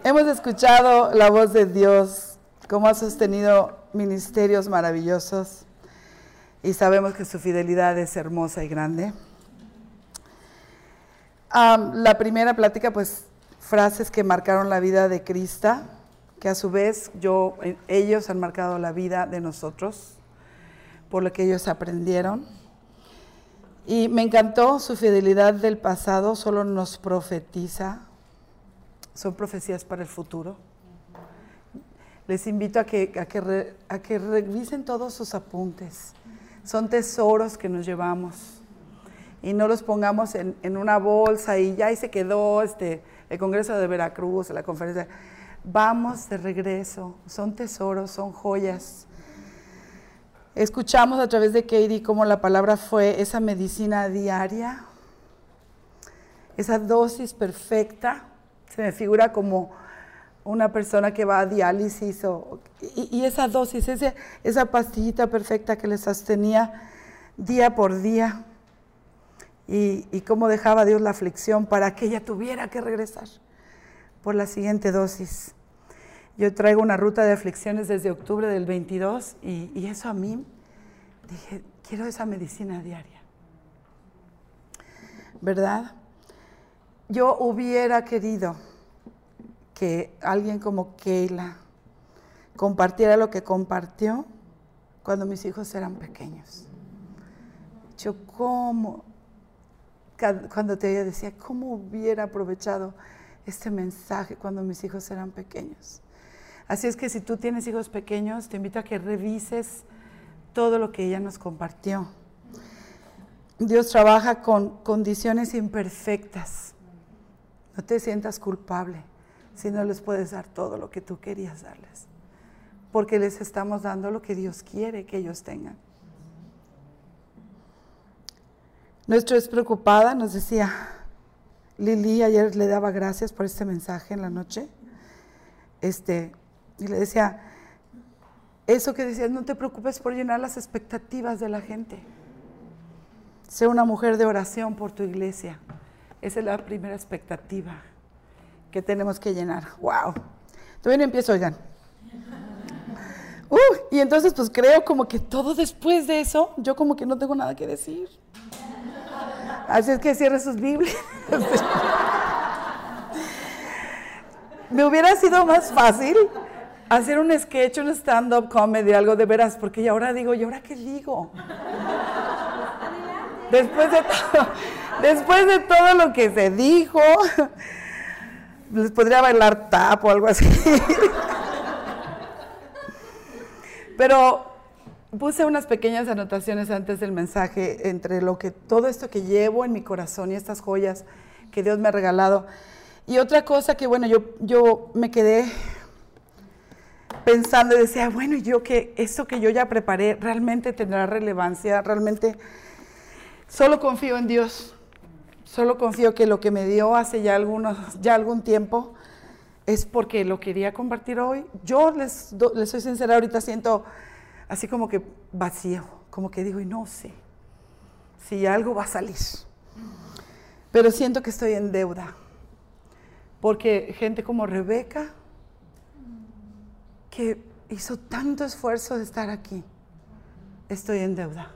Hemos escuchado la voz de Dios, cómo ha sostenido ministerios maravillosos y sabemos que su fidelidad es hermosa y grande. La primera plática, pues, frases que marcaron la vida de Krista, que a su vez ellos han marcado la vida de nosotros, por lo que ellos aprendieron. Y me encantó su fidelidad del pasado, solo nos profetiza. Son profecías para el futuro. Les invito a que revisen todos sus apuntes. Son tesoros que nos llevamos. Y no los pongamos en una bolsa y ya ahí se quedó el Congreso de Veracruz, la conferencia. Vamos de regreso. Son tesoros, son joyas. Escuchamos a través de Katie cómo la palabra fue esa medicina diaria, esa dosis perfecta. Se me figura como una persona que va a diálisis y esa dosis, esa pastillita perfecta que le sostenía día por día y cómo dejaba Dios la aflicción para que ella tuviera que regresar por la siguiente dosis. Yo traigo una ruta de aflicciones desde octubre del 22 y eso a mí, dije, quiero esa medicina diaria, ¿verdad? Yo hubiera querido que alguien como Keila compartiera lo que compartió cuando mis hijos eran pequeños. Yo cuando te oía decía, ¿cómo hubiera aprovechado este mensaje cuando mis hijos eran pequeños? Así es que si tú tienes hijos pequeños, te invito a que revises todo lo que ella nos compartió. Dios trabaja con condiciones imperfectas. No te sientas culpable si no les puedes dar todo lo que tú querías darles, porque les estamos dando lo que Dios quiere que ellos tengan. Nuestra despreocupada nos decía, Lili ayer le daba gracias por este mensaje en la noche, y le decía, eso que decías, no te preocupes por llenar las expectativas de la gente. Sé una mujer de oración por tu iglesia. Esa es la primera expectativa que tenemos que llenar. ¡Wow! Todavía no empiezo, oigan. Y entonces pues creo como que todo después de eso, yo como que no tengo nada que decir. Así es que cierre sus Biblias. Me hubiera sido más fácil hacer un sketch, un stand-up comedy, algo de veras, porque ya ahora digo, ¿y ahora qué digo? Después de todo lo que se dijo, les podría bailar tap o algo así. Pero puse unas pequeñas anotaciones antes del mensaje entre todo esto que llevo en mi corazón y estas joyas que Dios me ha regalado. Y otra cosa que, bueno, yo me quedé pensando y decía, bueno, esto que yo ya preparé realmente tendrá relevancia, realmente solo confío en Dios. Solo confío que lo que me dio hace ya algún tiempo es porque lo quería compartir hoy. Yo les soy sincera, ahorita siento así como que vacío, como que digo, y no sé si algo va a salir. Pero siento que estoy en deuda, porque gente como Rebeca, que hizo tanto esfuerzo de estar aquí, estoy en deuda.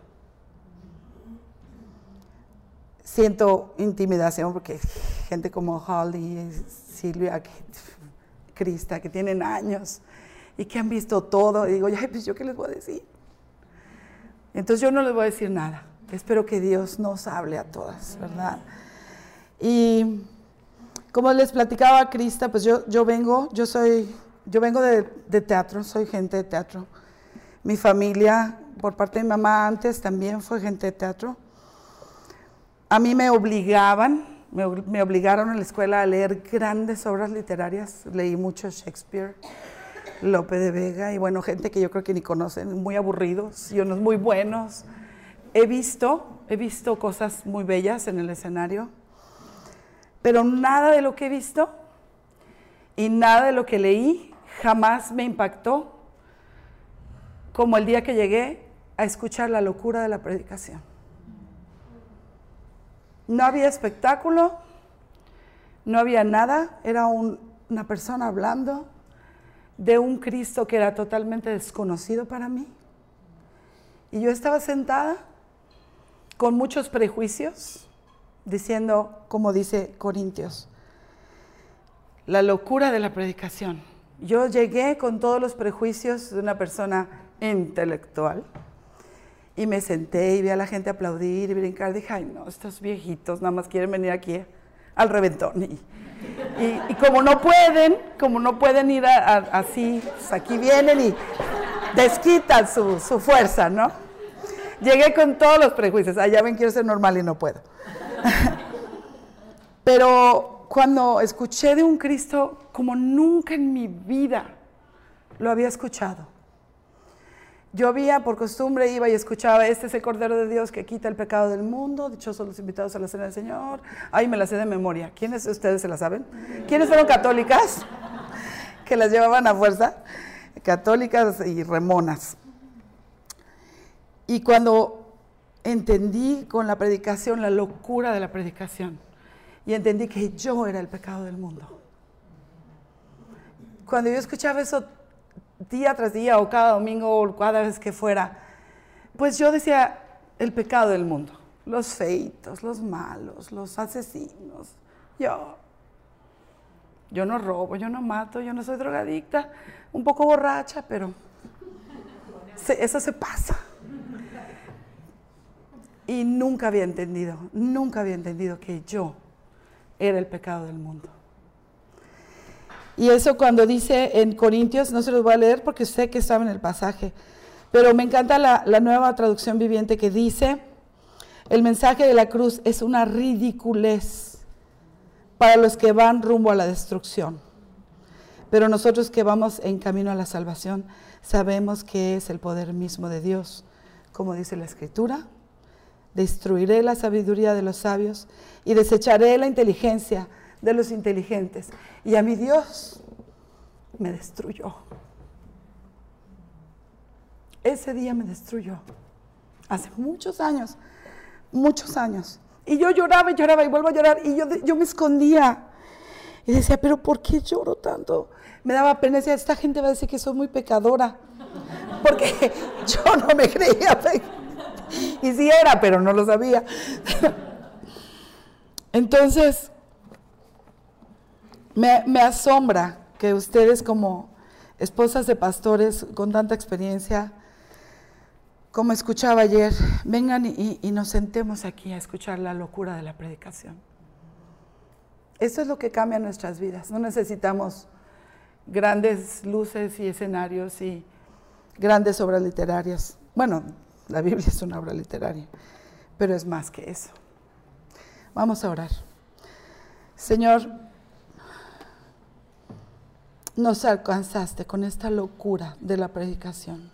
Siento intimidación porque gente como Holly, Silvia, Krista, que tienen años y que han visto todo, y digo, ay, pues yo qué les voy a decir. Entonces yo no les voy a decir nada. Espero que Dios nos hable a todas, ¿verdad? Y como les platicaba a Krista, pues yo vengo de teatro, soy gente de teatro. Mi familia, por parte de mi mamá antes, también fue gente de teatro. A mí me obligaron en la escuela a leer grandes obras literarias. Leí mucho Shakespeare, Lope de Vega, y bueno, gente que yo creo que ni conocen, muy aburridos y unos muy buenos. He visto cosas muy bellas en el escenario, pero nada de lo que he visto y nada de lo que leí jamás me impactó como el día que llegué a escuchar la locura de la predicación. No había espectáculo, no había nada, era un una persona hablando de un Cristo que era totalmente desconocido para mí. Y yo estaba sentada con muchos prejuicios, diciendo, como dice Corintios, la locura de la predicación. Yo llegué con todos los prejuicios de una persona intelectual y me senté y vi a la gente aplaudir y brincar. Dije, ay no, estos viejitos nada más quieren venir aquí al reventón. Y como no pueden ir así, pues aquí vienen y desquitan su fuerza, ¿no? Llegué con todos los prejuicios. Ya ven, quiero ser normal y no puedo. Pero cuando escuché de un Cristo como nunca en mi vida lo había escuchado. Yo por costumbre iba y escuchaba, este es el Cordero de Dios que quita el pecado del mundo, dichosos los invitados a la cena del Señor. Ay, me la sé de memoria. ¿Quiénes de ustedes se la saben? ¿Quiénes fueron católicas? Que las llevaban a fuerza. Católicas y remonas. Y cuando entendí con la predicación, la locura de la predicación, y entendí que yo era el pecado del mundo. Cuando yo escuchaba eso día tras día o cada domingo o cada vez que fuera, pues yo decía, el pecado del mundo, los feitos, los malos, los asesinos, yo no robo, yo no mato, yo no soy drogadicta, un poco borracha, pero eso se pasa. Y nunca había entendido que yo era el pecado del mundo. Y eso cuando dice en Corintios, no se los voy a leer porque sé que estaba en el pasaje, pero me encanta la nueva traducción viviente que dice, el mensaje de la cruz es una ridiculez para los que van rumbo a la destrucción. Pero nosotros que vamos en camino a la salvación, sabemos que es el poder mismo de Dios. Como dice la Escritura, destruiré la sabiduría de los sabios y desecharé la inteligencia de los inteligentes. Y a mi Dios me destruyó. Ese día me destruyó. Hace muchos años. Y yo lloraba y vuelvo a llorar. Y yo me escondía. Y decía, pero ¿por qué lloro tanto? Me daba pena. Decía, esta gente va a decir que soy muy pecadora. Porque yo no me creía. Y sí era, pero no lo sabía. Entonces, me asombra que ustedes como esposas de pastores con tanta experiencia, como escuchaba ayer, vengan y nos sentemos aquí a escuchar la locura de la predicación. Esto es lo que cambia nuestras vidas. No necesitamos grandes luces y escenarios y grandes obras literarias. Bueno, la Biblia es una obra literaria, pero es más que eso. Vamos a orar. Señor, nos alcanzaste con esta locura de la predicación.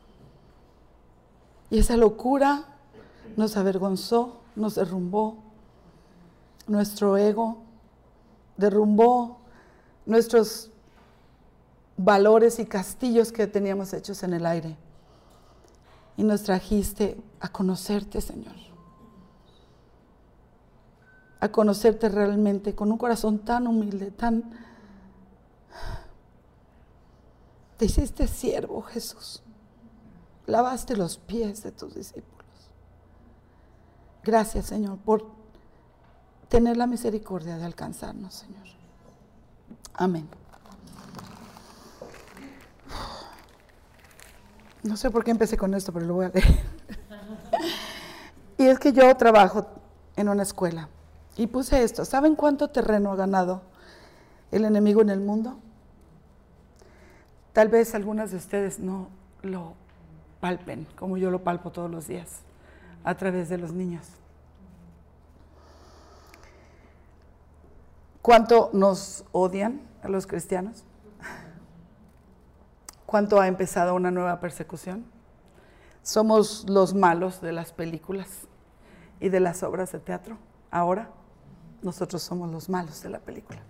Y esa locura nos avergonzó, nos derrumbó nuestro ego, derrumbó nuestros valores y castillos que teníamos hechos en el aire. Y nos trajiste a conocerte, Señor. A conocerte realmente con un corazón tan humilde, Te hiciste siervo, Jesús. Lavaste los pies de tus discípulos. Gracias, Señor, por tener la misericordia de alcanzarnos, Señor. Amén. No sé por qué empecé con esto, pero lo voy a leer. Y es que yo trabajo en una escuela y puse esto. ¿Saben cuánto terreno ha ganado el enemigo en el mundo? Tal vez algunas de ustedes no lo palpen, como yo lo palpo todos los días, a través de los niños. ¿Cuánto nos odian a los cristianos? ¿Cuánto ha empezado una nueva persecución? Somos los malos de las películas y de las obras de teatro. Ahora, nosotros somos los malos de la película.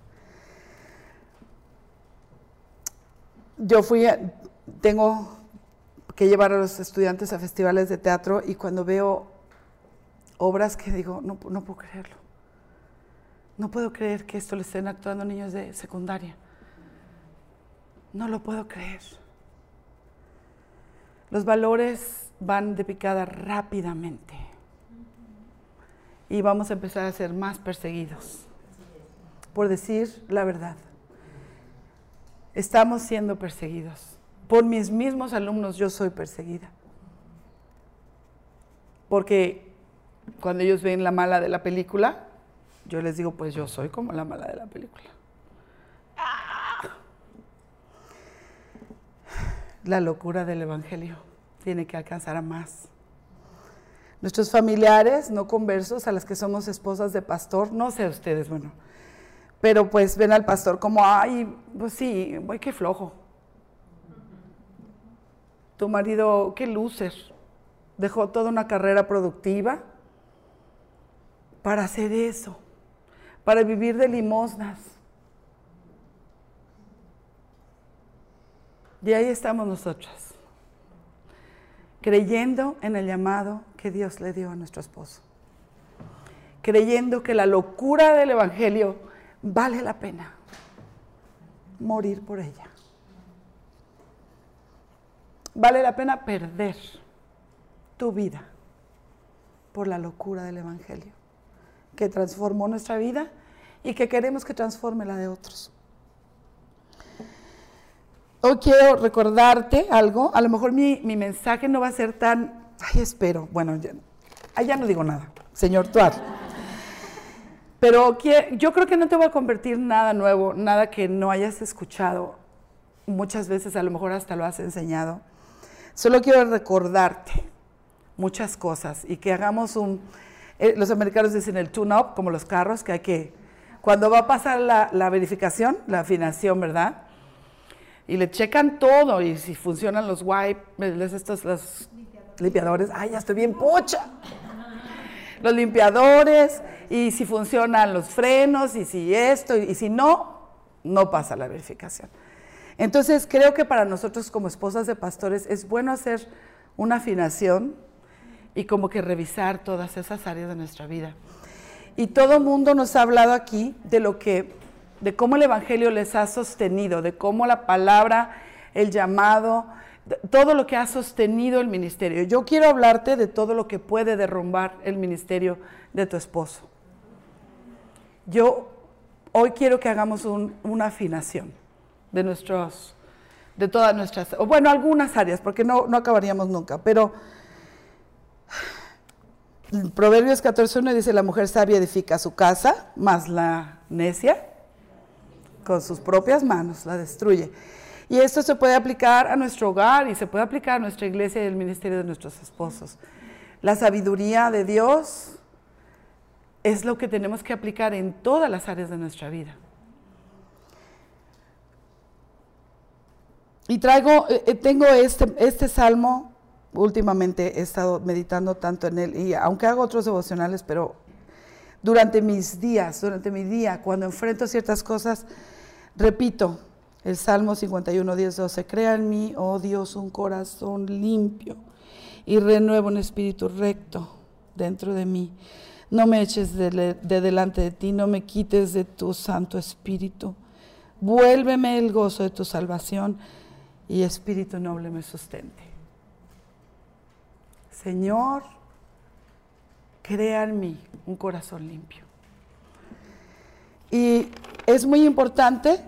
Tengo que llevar a los estudiantes a festivales de teatro y cuando veo obras que digo, no puedo creerlo. No puedo creer que esto le estén actuando niños de secundaria. No lo puedo creer. Los valores van de picada rápidamente. Y vamos a empezar a ser más perseguidos por decir la verdad. Estamos siendo perseguidos. Por mis mismos alumnos yo soy perseguida. Porque cuando ellos ven la mala de la película, yo les digo, pues yo soy como la mala de la película. La locura del evangelio tiene que alcanzar a más. Nuestros familiares no conversos, a las que somos esposas de pastor, no sé ustedes, bueno, pero pues ven al pastor como, ay, pues sí, voy qué flojo. Tu marido, qué loser, dejó toda una carrera productiva para hacer eso, para vivir de limosnas. Y ahí estamos nosotras, creyendo en el llamado que Dios le dio a nuestro esposo, creyendo que la locura del evangelio vale la pena morir por ella. Vale la pena perder tu vida por la locura del evangelio, que transformó nuestra vida y que queremos que transforme la de otros. Hoy quiero recordarte algo, a lo mejor mi mensaje no va a ser tan, espero, bueno, ya no digo nada, Señor, tú hazlo. Pero yo creo que no te voy a convertir nada nuevo, nada que no hayas escuchado, muchas veces a lo mejor hasta lo has enseñado. Solo quiero recordarte muchas cosas y que hagamos los americanos dicen el tune-up, como los carros, que hay que, cuando va a pasar la verificación, la afinación, ¿verdad? Y le checan todo, y si funcionan los los limpiadores, ay, ya estoy bien pocha. Los limpiadores, y si funcionan los frenos, y si esto, y si no, no pasa la verificación. Entonces, creo que para nosotros como esposas de pastores es bueno hacer una afinación y como que revisar todas esas áreas de nuestra vida. Y todo el mundo nos ha hablado aquí de cómo el evangelio les ha sostenido, de cómo la palabra, el llamado, todo lo que ha sostenido el ministerio. Yo quiero hablarte de todo lo que puede derrumbar el ministerio de tu esposo. Yo hoy quiero que hagamos una afinación de todas nuestras, o bueno, algunas áreas, porque no acabaríamos nunca, pero Proverbios 14:1 dice, la mujer sabia edifica su casa, mas la necia con sus propias manos la destruye. Y esto se puede aplicar a nuestro hogar y se puede aplicar a nuestra iglesia y el ministerio de nuestros esposos. La sabiduría de Dios es lo que tenemos que aplicar en todas las áreas de nuestra vida. Y tengo este salmo, últimamente he estado meditando tanto en él, y aunque hago otros devocionales, pero durante mi día, cuando enfrento ciertas cosas, repito el Salmo 51, 10, 12. Crea en mí, oh Dios, un corazón limpio y renueva un espíritu recto dentro de mí. No me eches de delante de ti, no me quites de tu Santo Espíritu. Vuélveme el gozo de tu salvación y espíritu noble me sustente. Señor, crea en mí un corazón limpio. Y es muy importante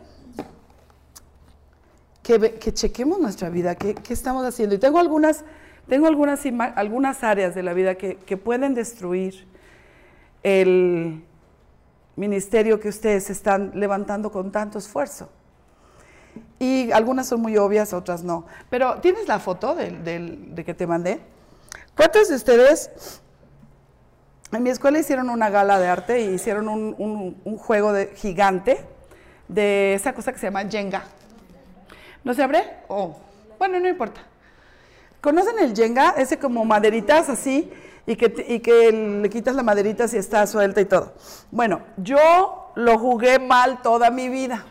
que chequemos nuestra vida, qué estamos haciendo. Y tengo algunas áreas de la vida que pueden destruir el ministerio que ustedes están levantando con tanto esfuerzo. Y algunas son muy obvias, otras no. Pero, ¿tienes la foto de que te mandé? ¿Cuántos de ustedes en mi escuela hicieron una gala de arte y hicieron un juego gigante de esa cosa que se llama Jenga? ¿No se abre? Bueno, no importa. ¿Conocen el Jenga? Ese como maderitas así y que le quitas la maderita si está suelta y todo. Bueno, yo lo jugué mal toda mi vida.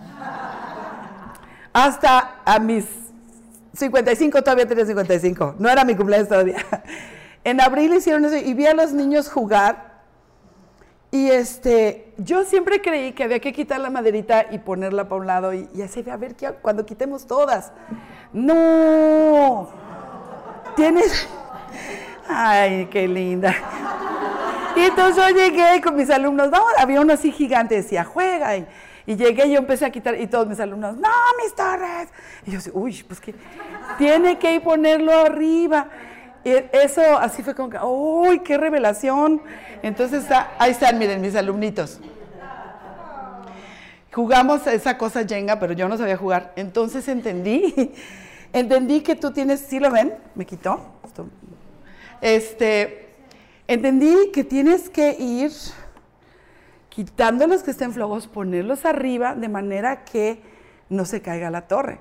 Hasta a mis 55, todavía tenía 55, no era mi cumpleaños todavía. En abril hicieron eso y vi a los niños jugar y yo siempre creí que había que quitar la maderita y ponerla para un lado y así, a ver, cuando quitemos todas. ¡No! Tienes... ¡Ay, qué linda! Y entonces yo llegué con mis alumnos, no, había uno así gigante, decía, juega. Y llegué y yo empecé a quitar, y todos mis alumnos, no, mis Torres. Y yo, uy, pues que tiene que ponerlo arriba. Y eso así fue como que, uy, qué revelación. Entonces ahí están, miren, mis alumnitos. Jugamos esa cosa Jenga, pero yo no sabía jugar. Entonces entendí que tú tienes, ¿sí lo ven? Me quitó. Entendí que tienes que ir quitando los que estén flojos, ponerlos arriba de manera que no se caiga la torre.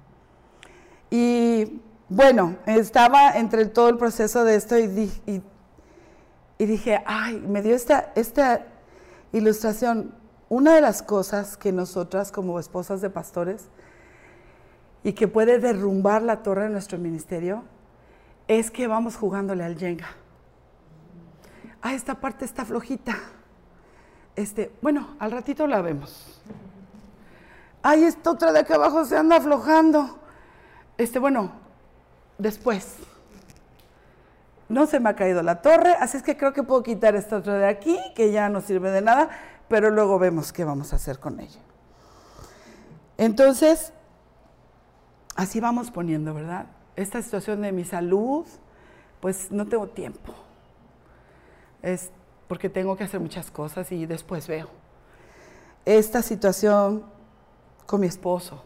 Y bueno, estaba entre todo el proceso de esto y dije, ay, me dio esta ilustración. Una de las cosas que nosotras como esposas de pastores y que puede derrumbar la torre de nuestro ministerio es que vamos jugándole al Jenga. Ah, esta parte está flojita. Bueno, al ratito la vemos. Ay, esta otra de acá abajo se anda aflojando. Bueno, después. No se me ha caído la torre, así es que creo que puedo quitar esta otra de aquí, que ya no sirve de nada, pero luego vemos qué vamos a hacer con ella. Entonces, así vamos poniendo, ¿verdad? Esta situación de mi salud, pues no tengo tiempo. Es porque tengo que hacer muchas cosas y después veo. Esta situación con mi esposo.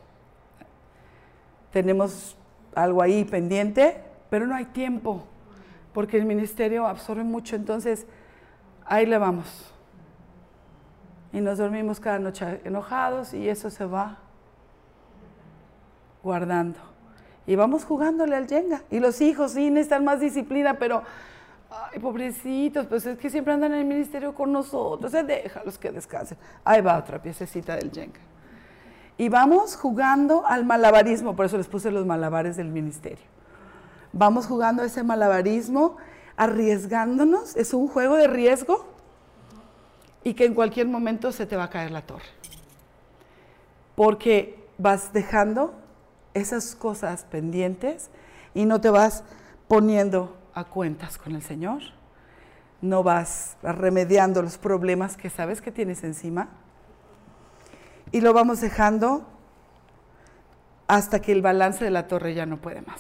Tenemos algo ahí pendiente, pero no hay tiempo, porque el ministerio absorbe mucho, entonces ahí le vamos. Y nos dormimos cada noche enojados y eso se va guardando. Y vamos jugándole al Jenga. Y los hijos sí necesitan más disciplina, pero, ay, pobrecitos, pues es que siempre andan en el ministerio con nosotros, déjalos que descansen. Ahí va otra piececita del Jenga. Y vamos jugando al malabarismo, por eso les puse los malabares del ministerio. Vamos jugando ese malabarismo, arriesgándonos, es un juego de riesgo y que en cualquier momento se te va a caer la torre. Porque vas dejando esas cosas pendientes y no te vas poniendo a cuentas con el Señor, no vas remediando los problemas que sabes que tienes encima y lo vamos dejando hasta que el balance de la torre ya no puede más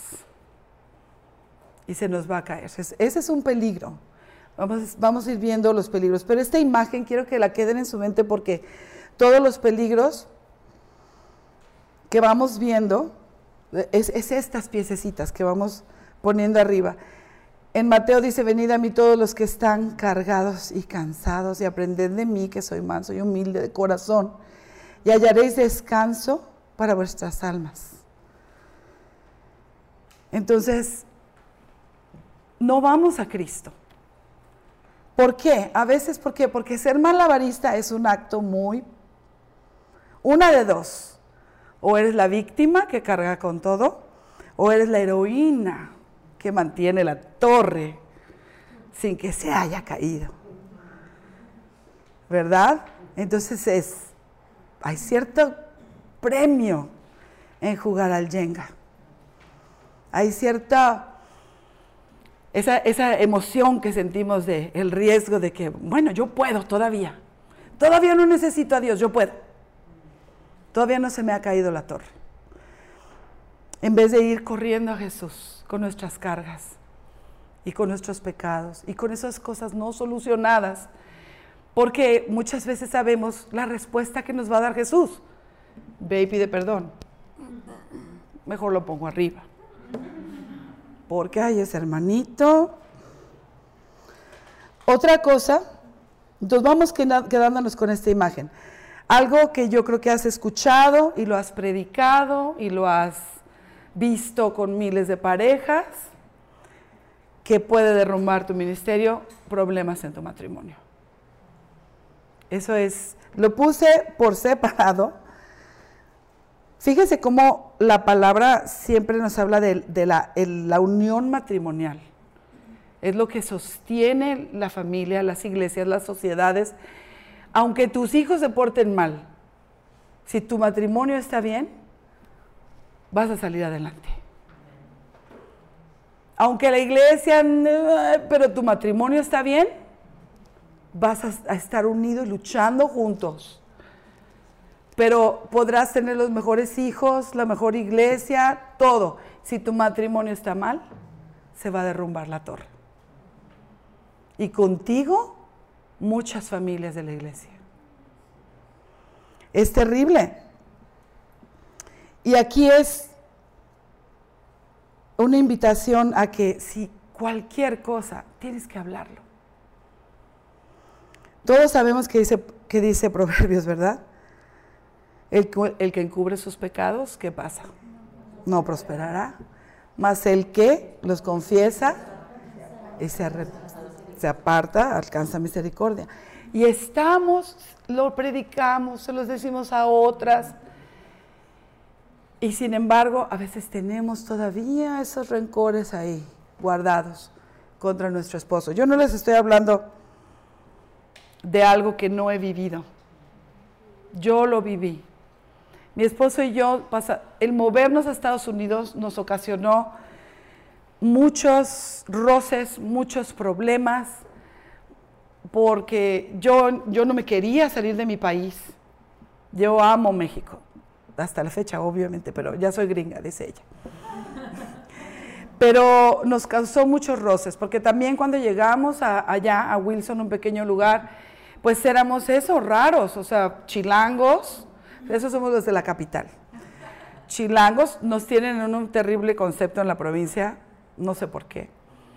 y se nos va a caer. Ese es un peligro. Vamos a ir viendo los peligros, pero esta imagen quiero que la queden en su mente porque todos los peligros que vamos viendo es estas piececitas que vamos poniendo arriba. En Mateo dice, venid a mí todos los que están cargados y cansados y aprended de mí que soy manso y humilde de corazón y hallaréis descanso para vuestras almas. Entonces, no vamos a Cristo. ¿Por qué? A veces, ¿por qué? Porque ser malabarista es un acto una de dos. O eres la víctima que carga con todo, o eres la heroína que mantiene la torre sin que se haya caído. ¿Verdad? Entonces hay cierto premio en jugar al Jenga. Hay cierta, esa emoción que sentimos el riesgo de que, bueno, yo puedo todavía no necesito a Dios, yo puedo. Todavía no se me ha caído la torre. En vez de ir corriendo a Jesús con nuestras cargas y con nuestros pecados y con esas cosas no solucionadas, porque muchas veces sabemos la respuesta que nos va a dar Jesús. Ve y pide perdón. Mejor lo pongo arriba. Porque hay ese hermanito. Otra cosa, entonces vamos quedándonos con esta imagen. Algo que yo creo que has escuchado y lo has predicado y lo has visto con miles de parejas, que puede derrumbar tu ministerio, problemas en tu matrimonio. Eso es, lo puse por separado. Fíjese cómo la palabra siempre nos habla de la unión matrimonial. Es lo que sostiene la familia, las iglesias, las sociedades. Aunque tus hijos se porten mal, si tu matrimonio está bien, vas a salir adelante. Aunque la iglesia, pero tu matrimonio está bien, vas a estar unidos luchando juntos. Pero podrás tener los mejores hijos, la mejor iglesia, todo. Si tu matrimonio está mal, se va a derrumbar la torre. Y contigo, muchas familias de la iglesia. Es terrible. Y aquí es una invitación a que si cualquier cosa, tienes que hablarlo. Todos sabemos que dice Proverbios, ¿verdad? El que encubre sus pecados, ¿qué pasa? No prosperará. Mas el que los confiesa y se aparta, alcanza misericordia. Y lo predicamos, se los decimos a otras. Y sin embargo, a veces tenemos todavía esos rencores ahí, guardados contra nuestro esposo. Yo no les estoy hablando de algo que no he vivido. Yo lo viví. Mi esposo y yo, el movernos a Estados Unidos nos ocasionó muchos roces, muchos problemas, porque yo no me quería salir de mi país. Yo amo México, hasta la fecha obviamente, pero ya soy gringa, dice ella. Pero nos causó muchos roces, porque también cuando llegamos allá a Wilson, un pequeño lugar, pues éramos raros, o sea, chilangos. Esos somos los de la capital. Chilangos nos tienen un terrible concepto en la provincia, no sé por qué.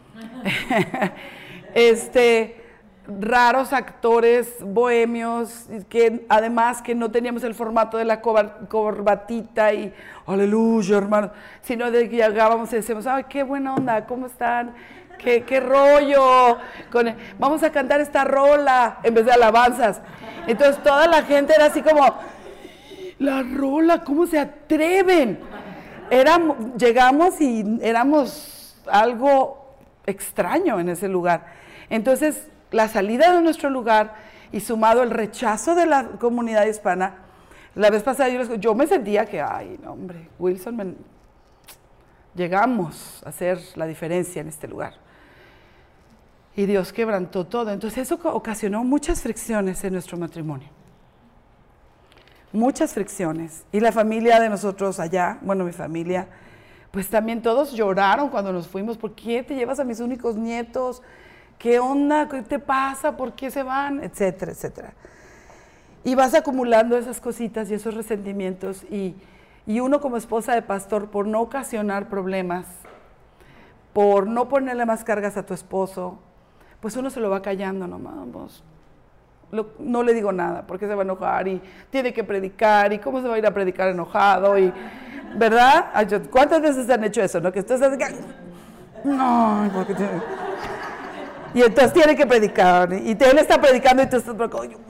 Raros actores bohemios, que además que no teníamos el formato de la corbatita y aleluya, hermano, sino de que llegábamos y decíamos, ay, qué buena onda, ¿cómo están? ¿Qué rollo? Vamos a cantar esta rola en vez de alabanzas. Entonces toda la gente era así como, la rola, ¿cómo se atreven? Llegamos y éramos algo extraño en ese lugar. Entonces, la salida de nuestro lugar y sumado el rechazo de la comunidad hispana, la vez pasada yo me sentía que, ay, no, hombre, Wilson, llegamos a hacer la diferencia en este lugar. Y Dios quebrantó todo. Entonces, eso ocasionó muchas fricciones en nuestro matrimonio. Muchas fricciones. Y la familia de nosotros allá, bueno, mi familia, pues también todos lloraron cuando nos fuimos. ¿Por qué te llevas a mis únicos nietos? ¿Qué onda? ¿Qué te pasa? ¿Por qué se van? Etcétera, etcétera. Y vas acumulando esas cositas y esos resentimientos. Y uno como esposa de pastor, por no ocasionar problemas, por no ponerle más cargas a tu esposo, pues uno se lo va callando nomás. No le digo nada porque se va a enojar y tiene que predicar y cómo se va a ir a predicar enojado y ¿verdad? ¿Cuántas veces han hecho eso? ¿No? Que estás así, no, porque y entonces tiene que predicar y él está predicando y tú estás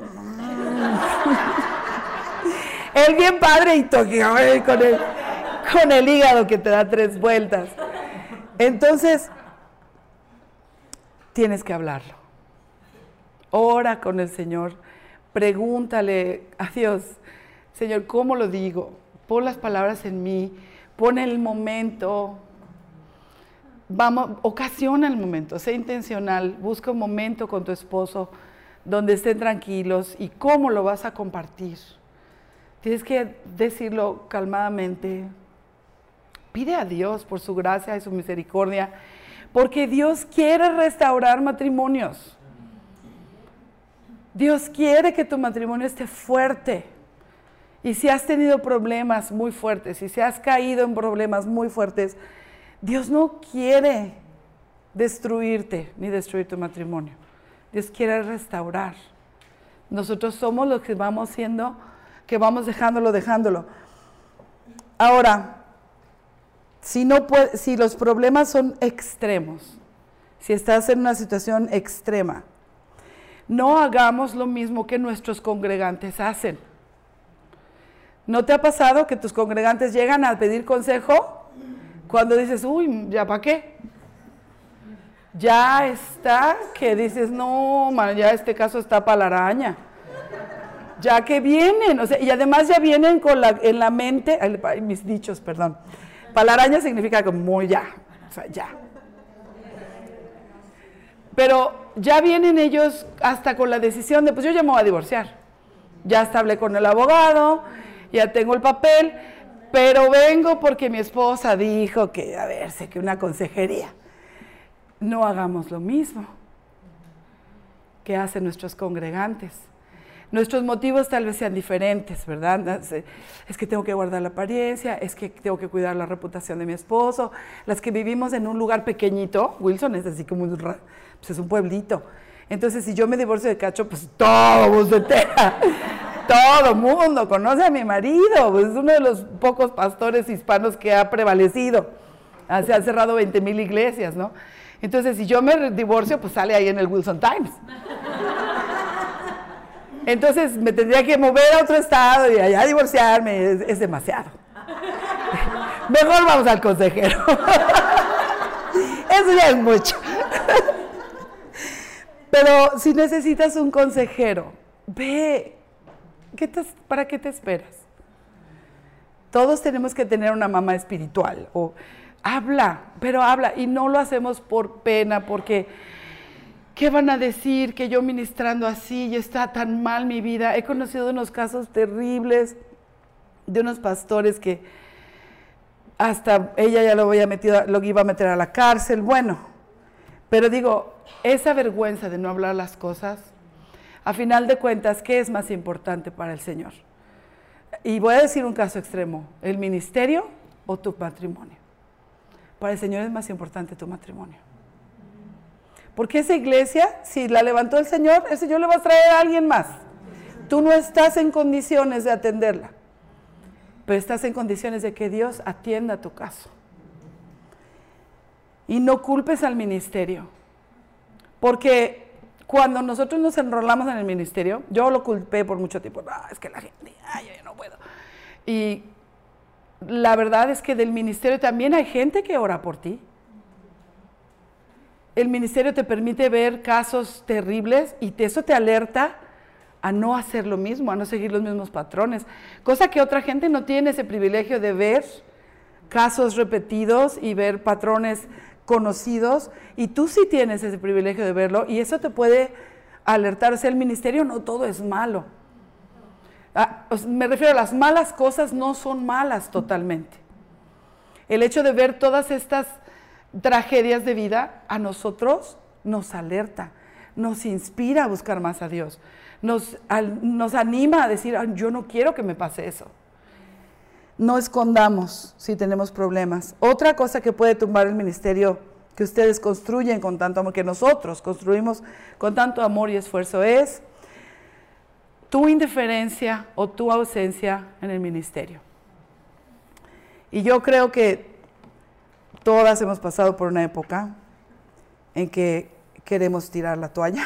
él bien padre y toque con el hígado que te da 3 vueltas. Entonces tienes que hablarlo. Ora con el Señor, pregúntale a Dios, Señor, ¿cómo lo digo? Pon las palabras en mí, pon el momento, ocasiona el momento, sé intencional, busca un momento con tu esposo donde estén tranquilos y cómo lo vas a compartir. Tienes que decirlo calmadamente, pide a Dios por su gracia y su misericordia, porque Dios quiere restaurar matrimonios. Dios quiere que tu matrimonio esté fuerte. Y si has tenido problemas muy fuertes, y si has caído en problemas muy fuertes, Dios no quiere destruirte ni destruir tu matrimonio. Dios quiere restaurar. Nosotros somos los que vamos siendo, que vamos dejándolo. Ahora, si los problemas son extremos, si estás en una situación extrema, no hagamos lo mismo que nuestros congregantes hacen. ¿No te ha pasado que tus congregantes llegan a pedir consejo cuando dices, uy, ¿ya para qué? Ya está, que dices, no, man, ya este caso está para la araña. ya que vienen, o sea, y además ya vienen con en la mente, mis dichos, perdón, palaraña significa como muy ya, o sea, ya. Pero ya vienen ellos hasta con la decisión de, pues yo ya me voy a divorciar, ya hasta hablé con el abogado, ya tengo el papel, pero vengo porque mi esposa dijo que, a ver, sé que una consejería. No hagamos lo mismo que hacen nuestros congregantes. Nuestros motivos tal vez sean diferentes, ¿verdad? Es que tengo que guardar la apariencia, es que tengo que cuidar la reputación de mi esposo. Las que vivimos en un lugar pequeñito, Wilson es así como pues es un pueblito. Entonces, si yo me divorcio de Cacho, pues todo se entera. Todo mundo conoce a mi marido, pues es uno de los pocos pastores hispanos que ha prevalecido. Se han cerrado 20,000 iglesias, ¿no? Entonces, si yo me divorcio, pues sale ahí en el Wilson Times. Entonces, me tendría que mover a otro estado y allá divorciarme, es demasiado. Mejor vamos al consejero. Eso ya es mucho. Pero si necesitas un consejero, ve. ¿Para qué te esperas? Todos tenemos que tener una mamá espiritual. O habla, pero habla. Y no lo hacemos por pena, porque ¿qué van a decir que yo ministrando así y está tan mal mi vida? He conocido unos casos terribles de unos pastores que hasta ella ya lo iba a meter a la cárcel. Bueno, pero digo, esa vergüenza de no hablar las cosas, a final de cuentas, ¿qué es más importante para el Señor? Y voy a decir un caso extremo, ¿el ministerio o tu matrimonio? Para el Señor es más importante tu matrimonio. Porque esa iglesia, si la levantó el Señor le va a traer a alguien más. Tú no estás en condiciones de atenderla, pero estás en condiciones de que Dios atienda tu caso. Y no culpes al ministerio, porque cuando nosotros nos enrolamos en el ministerio, yo lo culpé por mucho tiempo, es que la gente, yo no puedo. Y la verdad es que del ministerio también hay gente que ora por ti. El ministerio te permite ver casos terribles y eso te alerta a no hacer lo mismo, a no seguir los mismos patrones. Cosa que otra gente no tiene ese privilegio de ver casos repetidos y ver patrones conocidos, y tú sí tienes ese privilegio de verlo, y eso te puede alertar. O sea, el ministerio no todo es malo. Me refiero a las malas cosas, no son malas totalmente. El hecho de ver todas estas tragedias de vida a nosotros nos alerta, nos inspira a buscar más a Dios, nos anima a decir, yo no quiero que me pase eso. No escondamos si tenemos problemas. Otra cosa que puede tumbar el ministerio que ustedes construyen con tanto amor, que nosotros construimos con tanto amor y esfuerzo, es tu indiferencia o tu ausencia en el ministerio. Y yo creo que todas hemos pasado por una época en que queremos tirar la toalla.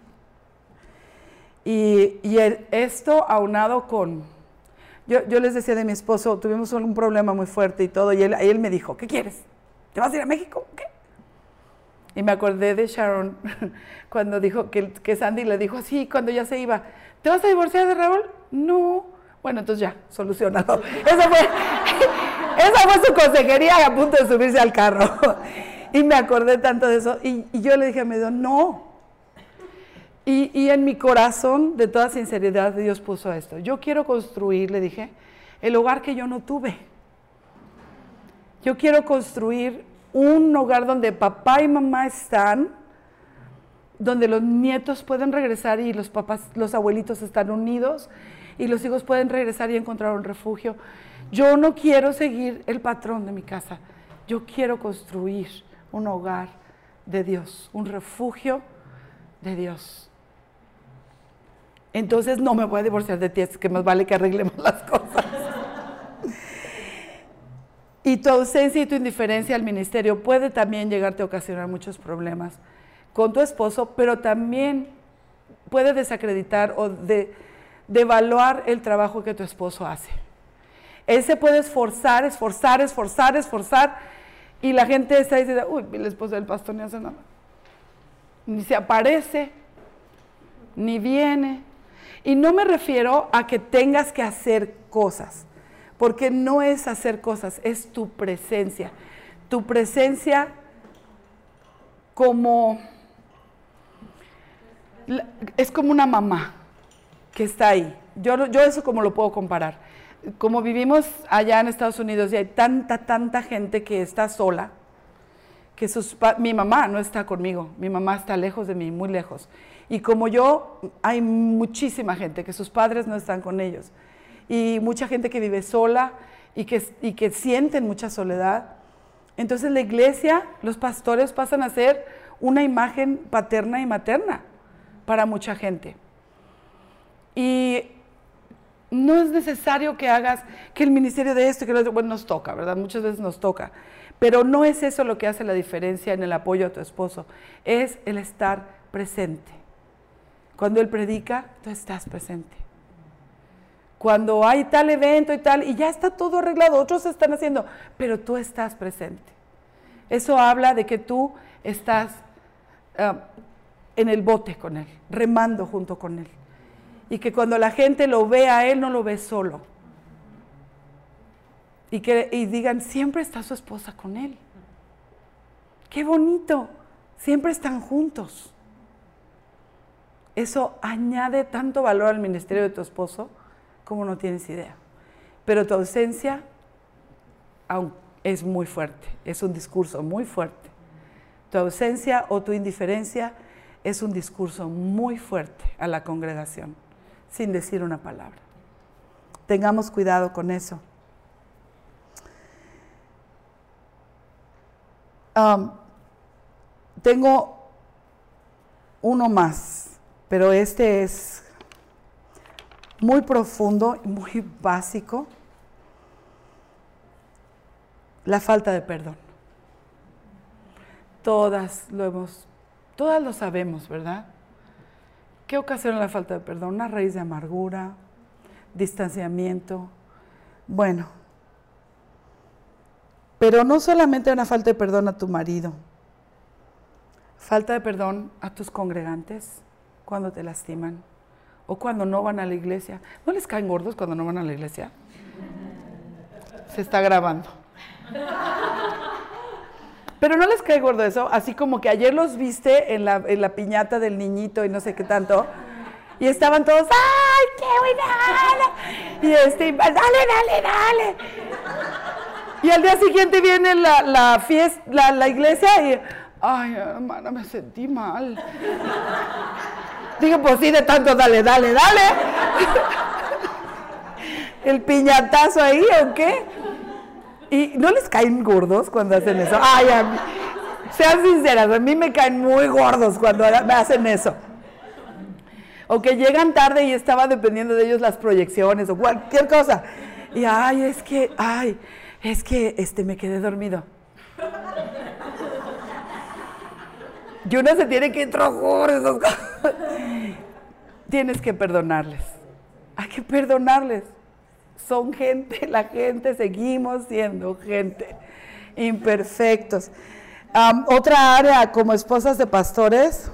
y esto aunado con... Yo les decía de mi esposo, tuvimos un problema muy fuerte y todo, y él me dijo, ¿qué quieres? ¿Te vas a ir a México? ¿Qué? Y me acordé de Sharon cuando dijo que Sandy le dijo así, cuando ya se iba, ¿te vas a divorciar de Raúl? No. Bueno, entonces ya, solucionado. Esa fue su consejería a punto de subirse al carro. Y me acordé tanto de eso, y yo le dije a mi Dios, no. Y en mi corazón, de toda sinceridad, Dios puso esto. Yo quiero construir, le dije, el hogar que yo no tuve. Yo quiero construir un hogar donde papá y mamá están, donde los nietos pueden regresar y los abuelitos están unidos, y los hijos pueden regresar y encontrar un refugio. Yo no quiero seguir el patrón de mi casa. Yo quiero construir un hogar de Dios, un refugio de Dios. Entonces no me voy a divorciar de ti, es que más vale que arreglemos las cosas. Y tu ausencia y tu indiferencia al ministerio puede también llegarte a ocasionar muchos problemas con tu esposo, pero también puede desacreditar o devaluar el trabajo que tu esposo hace. Él se puede esforzar, y la gente está diciendo, uy, el esposo del pastor ni hace nada. Ni se aparece, ni viene. Y no me refiero a que tengas que hacer cosas, porque no es hacer cosas, es tu presencia. Tu presencia es como una mamá que está ahí. Yo eso como lo puedo comparar. Como vivimos allá en Estados Unidos y hay tanta gente que está sola, que mi mamá no está conmigo, mi mamá está lejos de mí, muy lejos. Y como yo, hay muchísima gente que sus padres no están con ellos. Y mucha gente que vive sola y que sienten mucha soledad. Entonces la iglesia, los pastores pasan a ser una imagen paterna y materna para mucha gente. Y no es necesario que hagas que el ministerio de esto, que lo otro, bueno, nos toca, ¿verdad? Muchas veces nos toca. Pero no es eso lo que hace la diferencia en el apoyo a tu esposo. Es el estar presente. Cuando él predica, tú estás presente. Cuando hay tal evento y ya está todo arreglado, otros están haciendo, pero tú estás presente. Eso habla de que tú estás en el bote con él, remando junto con él. Y que cuando la gente lo ve a él, no lo ve solo. Y digan, siempre está su esposa con él. ¡Qué bonito! Siempre están juntos. Eso añade tanto valor al ministerio de tu esposo como no tienes idea. Pero tu ausencia es muy fuerte, es un discurso muy fuerte. Tu ausencia o tu indiferencia es un discurso muy fuerte a la congregación, sin decir una palabra. Tengamos cuidado con eso. Tengo uno más, pero este es muy profundo y muy básico. La falta de perdón. Todas lo sabemos, ¿verdad? ¿Qué ocasiona la falta de perdón? Una raíz de amargura, distanciamiento. Bueno, pero no solamente una falta de perdón a tu marido, falta de perdón a tus congregantes cuando te lastiman o cuando no van a la iglesia. ¿No les caen gordos cuando no van a la iglesia? Se está grabando. Pero no les cae gordo eso, así como que ayer los viste en la piñata del niñito y no sé qué tanto, y estaban todos, ¡ay, qué buena! Y dale. Y al día siguiente viene la fiesta, la iglesia y, ay, hermana, me sentí mal. Digo, pues sí, de tanto dale. El piñatazo ahí, ¿o qué? ¿Y no les caen gordos cuando hacen eso? Ay, sean sinceras, a mí me caen muy gordos cuando me hacen eso. O que llegan tarde y estaba dependiendo de ellos las proyecciones o cualquier cosa. Y es que me quedé dormido. Y uno se tiene que trocar esas cosas. Tienes que perdonarles. Hay que perdonarles. Son gente, la gente, seguimos siendo gente, imperfectos. Otra área como esposas de pastores,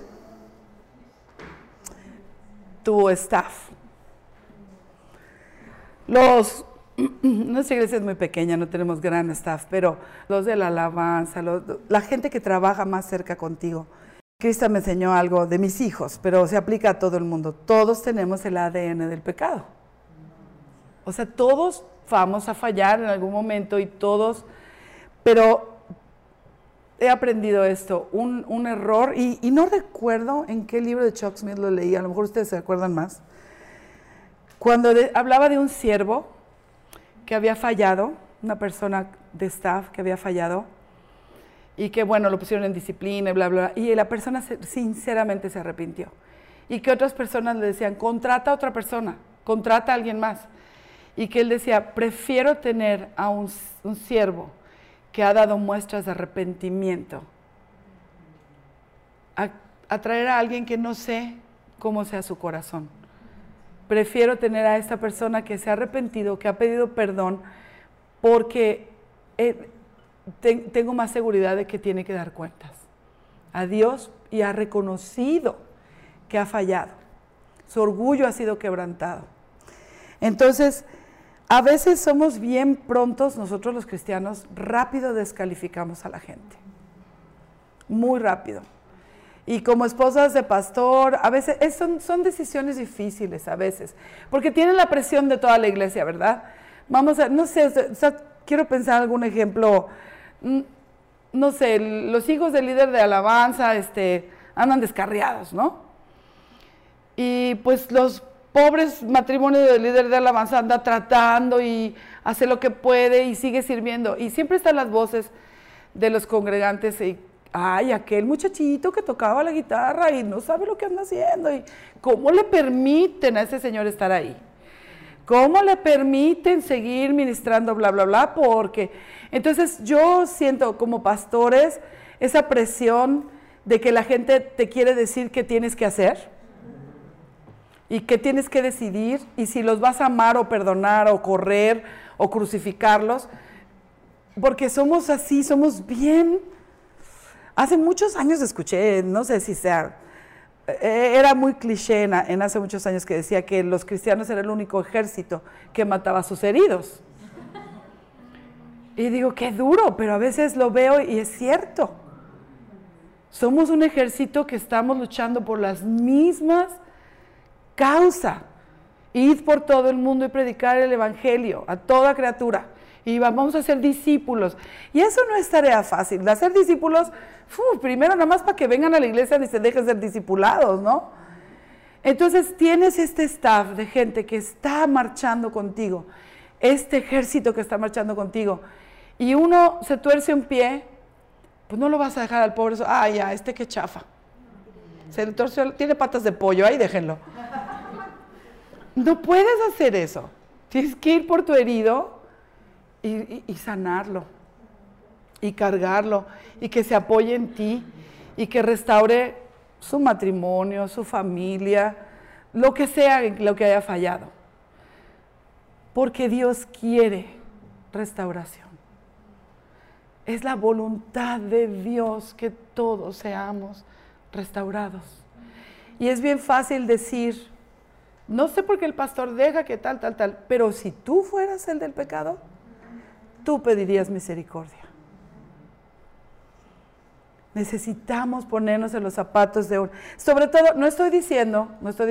tu staff. Nuestra iglesia es muy pequeña, no tenemos gran staff, pero los de la alabanza, la gente que trabaja más cerca contigo. Cristo me enseñó algo de mis hijos, pero se aplica a todo el mundo. Todos tenemos el ADN del pecado. O sea, todos vamos a fallar en algún momento pero he aprendido esto, un error, y no recuerdo en qué libro de Chuck Smith lo leí, a lo mejor ustedes se acuerdan más, cuando hablaba de un siervo que había fallado, una persona de staff que había fallado, y que bueno, lo pusieron en disciplina, bla, bla, y la persona sinceramente se arrepintió. Y que otras personas le decían, contrata a otra persona, contrata a alguien más. Y que él decía, prefiero tener a un siervo que ha dado muestras de arrepentimiento a traer a alguien que no sé cómo sea su corazón. Prefiero tener a esta persona que se ha arrepentido, que ha pedido perdón, porque tengo más seguridad de que tiene que dar cuentas a Dios y ha reconocido que ha fallado. su orgullo ha sido quebrantado. Entonces, a veces somos bien prontos, nosotros los cristianos, rápido descalificamos a la gente. Muy rápido. Y como esposas de pastor, a veces son decisiones difíciles a veces, porque tienen la presión de toda la iglesia, ¿verdad? Vamos a, no sé, quiero pensar algún ejemplo, no sé, los hijos del líder de alabanza andan descarriados, ¿no? Y pues los pobres matrimonios del líder de alabanza anda tratando y hace lo que puede y sigue sirviendo. Y siempre están las voces de los congregantes y ay, aquel muchachito que tocaba la guitarra y no sabe lo que anda haciendo. ¿Y cómo le permiten a ese señor estar ahí? ¿Cómo le permiten seguir ministrando bla, bla, bla? Porque entonces yo siento como pastores esa presión de que la gente te quiere decir qué tienes que hacer y qué tienes que decidir y si los vas a amar o perdonar o correr o crucificarlos. Porque somos así, somos bien... Hace muchos años escuché, no sé si sea, era muy cliché en hace muchos años que decía que los cristianos eran el único ejército que mataba a sus heridos. Y digo, qué duro, pero a veces lo veo y es cierto. Somos un ejército que estamos luchando por las mismas causas. Id por todo el mundo y predicar el evangelio a toda criatura. Y vamos a ser discípulos. Y eso no es tarea fácil. De hacer discípulos, primero nada más para que vengan a la iglesia y se dejen ser discipulados, ¿no? Entonces tienes este staff de gente que está marchando contigo, este ejército que está marchando contigo, y uno se tuerce un pie, pues no lo vas a dejar al pobre, ya, que chafa. Se le torció, tiene patas de pollo, ahí déjenlo. No puedes hacer eso. Tienes que ir por tu herido y sanarlo, y cargarlo, y que se apoye en ti, y que restaure su matrimonio, su familia, lo que sea, lo que haya fallado. Porque Dios quiere restauración. Es la voluntad de Dios que todos seamos restaurados. Y es bien fácil decir, no sé por qué el pastor deja que tal, pero si tú fueras el del pecado, tú pedirías misericordia. Necesitamos ponernos en los zapatos de uno. Sobre todo, no estoy diciendo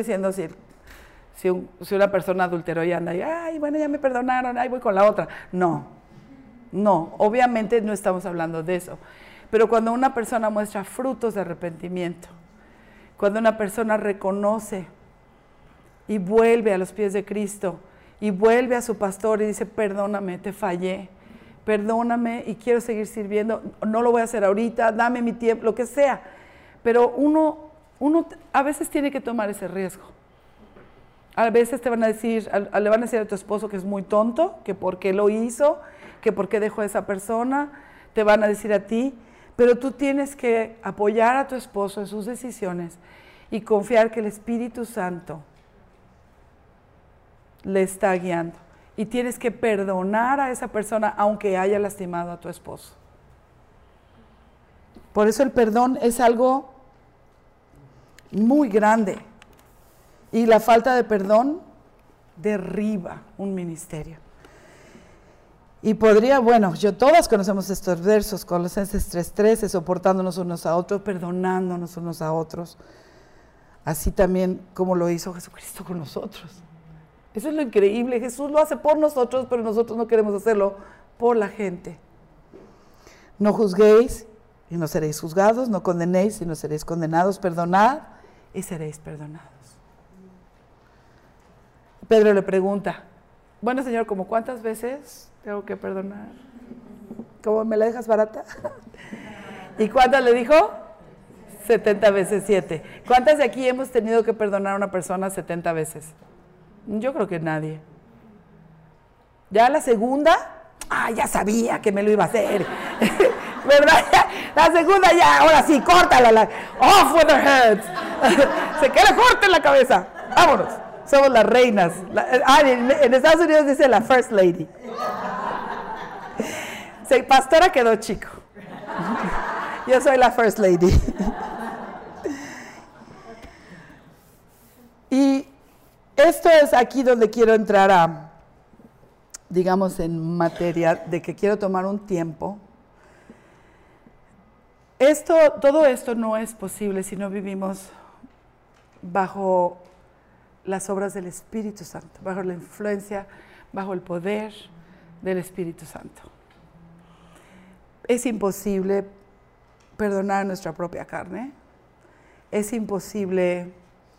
si una persona adulteró y anda y, ay, bueno, ya me perdonaron, ay, voy con la otra. No, obviamente no estamos hablando de eso. Pero cuando una persona muestra frutos de arrepentimiento, cuando una persona reconoce y vuelve a los pies de Cristo, y vuelve a su pastor y dice, perdóname, te fallé, perdóname y quiero seguir sirviendo, no lo voy a hacer ahorita, dame mi tiempo, lo que sea. Pero uno a veces tiene que tomar ese riesgo. A veces le van a decir a tu esposo que es muy tonto, que por qué lo hizo, que por qué dejó a esa persona, te van a decir a ti, pero tú tienes que apoyar a tu esposo en sus decisiones y confiar que el Espíritu Santo le está guiando. Y tienes que perdonar a esa persona aunque haya lastimado a tu esposo. Por eso el perdón es algo muy grande. Y la falta de perdón derriba un ministerio. Y todas conocemos estos versos, Colosenses 3:13, soportándonos unos a otros, perdonándonos unos a otros. Así también como lo hizo Jesucristo con nosotros. Eso es lo increíble, Jesús lo hace por nosotros, pero nosotros no queremos hacerlo por la gente. No juzguéis y no seréis juzgados, no condenéis y no seréis condenados, perdonad y seréis perdonados. Pedro le pregunta, bueno Señor, ¿cómo cuántas veces tengo que perdonar? ¿Cómo me la dejas barata? ¿Y cuántas le dijo? 70 veces 7. ¿Cuántas de aquí hemos tenido que perdonar a una persona 70 veces? Yo creo que nadie. Ya la segunda, ya sabía que me lo iba a hacer. ¿Verdad? La segunda ya, ahora sí, córtala. Off with their heads. Se queda corta en la cabeza. Vámonos. Somos las reinas. En Estados Unidos dice la First Lady. Pastora quedó chico. Yo soy la First Lady. Y aquí donde quiero entrar a, digamos, en materia de que quiero tomar un tiempo. Todo esto no es posible si no vivimos bajo las obras del Espíritu Santo, bajo la influencia, bajo el poder del Espíritu Santo. Es imposible perdonar nuestra propia carne, es imposible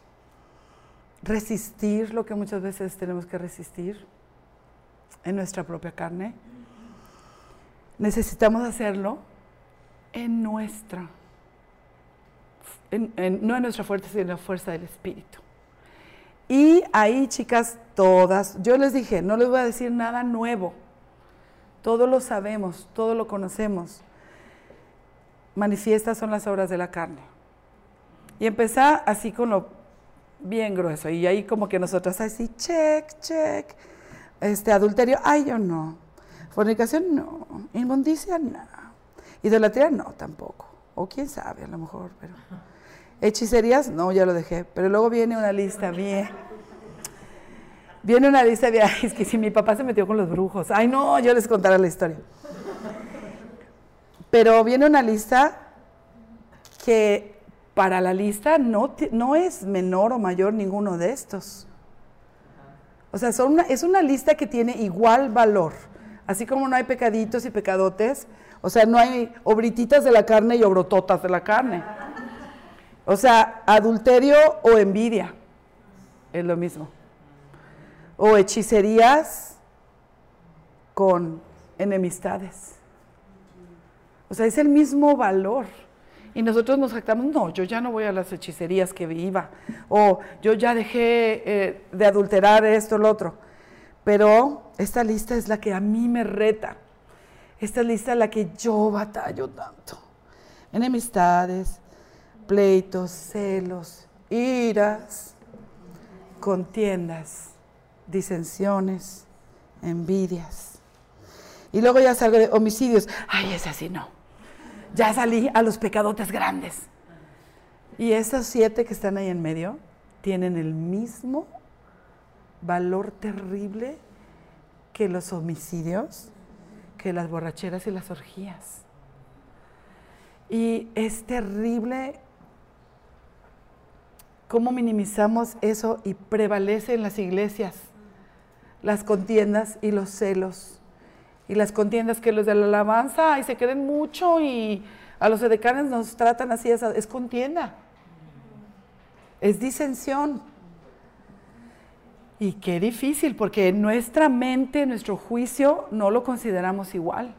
resistir lo que muchas veces tenemos que resistir en nuestra propia carne. Necesitamos hacerlo en nuestra, no en nuestra fuerza, sino en la fuerza del Espíritu. Y ahí, chicas, todas, yo les dije, no les voy a decir nada nuevo. Todo lo sabemos, todo lo conocemos. Manifiestas son las obras de la carne. Y empezá así con lo bien grueso. Y ahí como que nosotras así, check. Adulterio, ay, yo no. Fornicación, no. Inmundicia, no. Idolatría, no, tampoco. O quién sabe, a lo mejor, pero... Hechicerías, no, ya lo dejé. Pero luego viene una lista bien. Viene una lista bien. Es que si mi papá se metió con los brujos. Ay, no, yo les contaré la historia. Pero viene una lista que para la lista no es menor o mayor ninguno de estos. O sea, es una lista que tiene igual valor. Así como no hay pecaditos y pecadotes, o sea, no hay obrititas de la carne y obrototas de la carne. O sea, adulterio o envidia, es lo mismo. O hechicerías con enemistades. O sea, es el mismo valor. Y nosotros nos jactamos, no, yo ya no voy a las hechicerías que iba. O yo ya dejé de adulterar esto, lo otro. Pero esta lista es la que a mí me reta. Esta lista es la que yo batallo tanto. Enemistades, pleitos, celos, iras, contiendas, disensiones, envidias. Y luego ya salgo de homicidios. Ay, ese sí no. Ya salí a los pecadotes grandes. Y esos 7 que están ahí en medio tienen el mismo valor terrible que los homicidios, que las borracheras y las orgías. Y es terrible cómo minimizamos eso y prevalece en las iglesias las contiendas y los celos. Y las contiendas que los de la alabanza y se queden mucho y a los edecanes nos tratan así, es contienda. Es disensión. Y qué difícil, porque en nuestra mente, en nuestro juicio, no lo consideramos igual.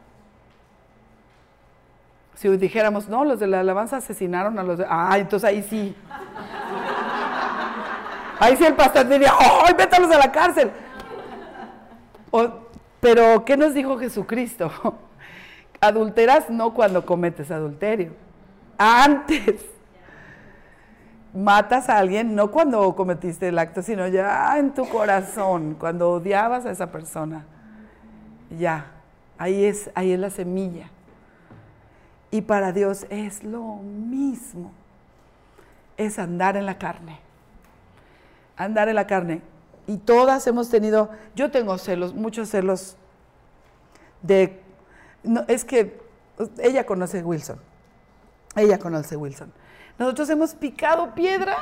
Si dijéramos, no, los de la alabanza asesinaron a los de... Ah, entonces ahí sí. Ahí sí el pastor diría, ¡ay, métalos a la cárcel! Pero, ¿qué nos dijo Jesucristo? Adulteras no cuando cometes adulterio. Antes. Matas a alguien no cuando cometiste el acto, sino ya en tu corazón, cuando odiabas a esa persona. Ya, ahí es la semilla. Y para Dios es lo mismo. Es andar en la carne. Andar en la carne. Y todas hemos tenido, yo tengo celos, muchos celos no, es que ella conoce Wilson. Nosotros hemos picado piedra,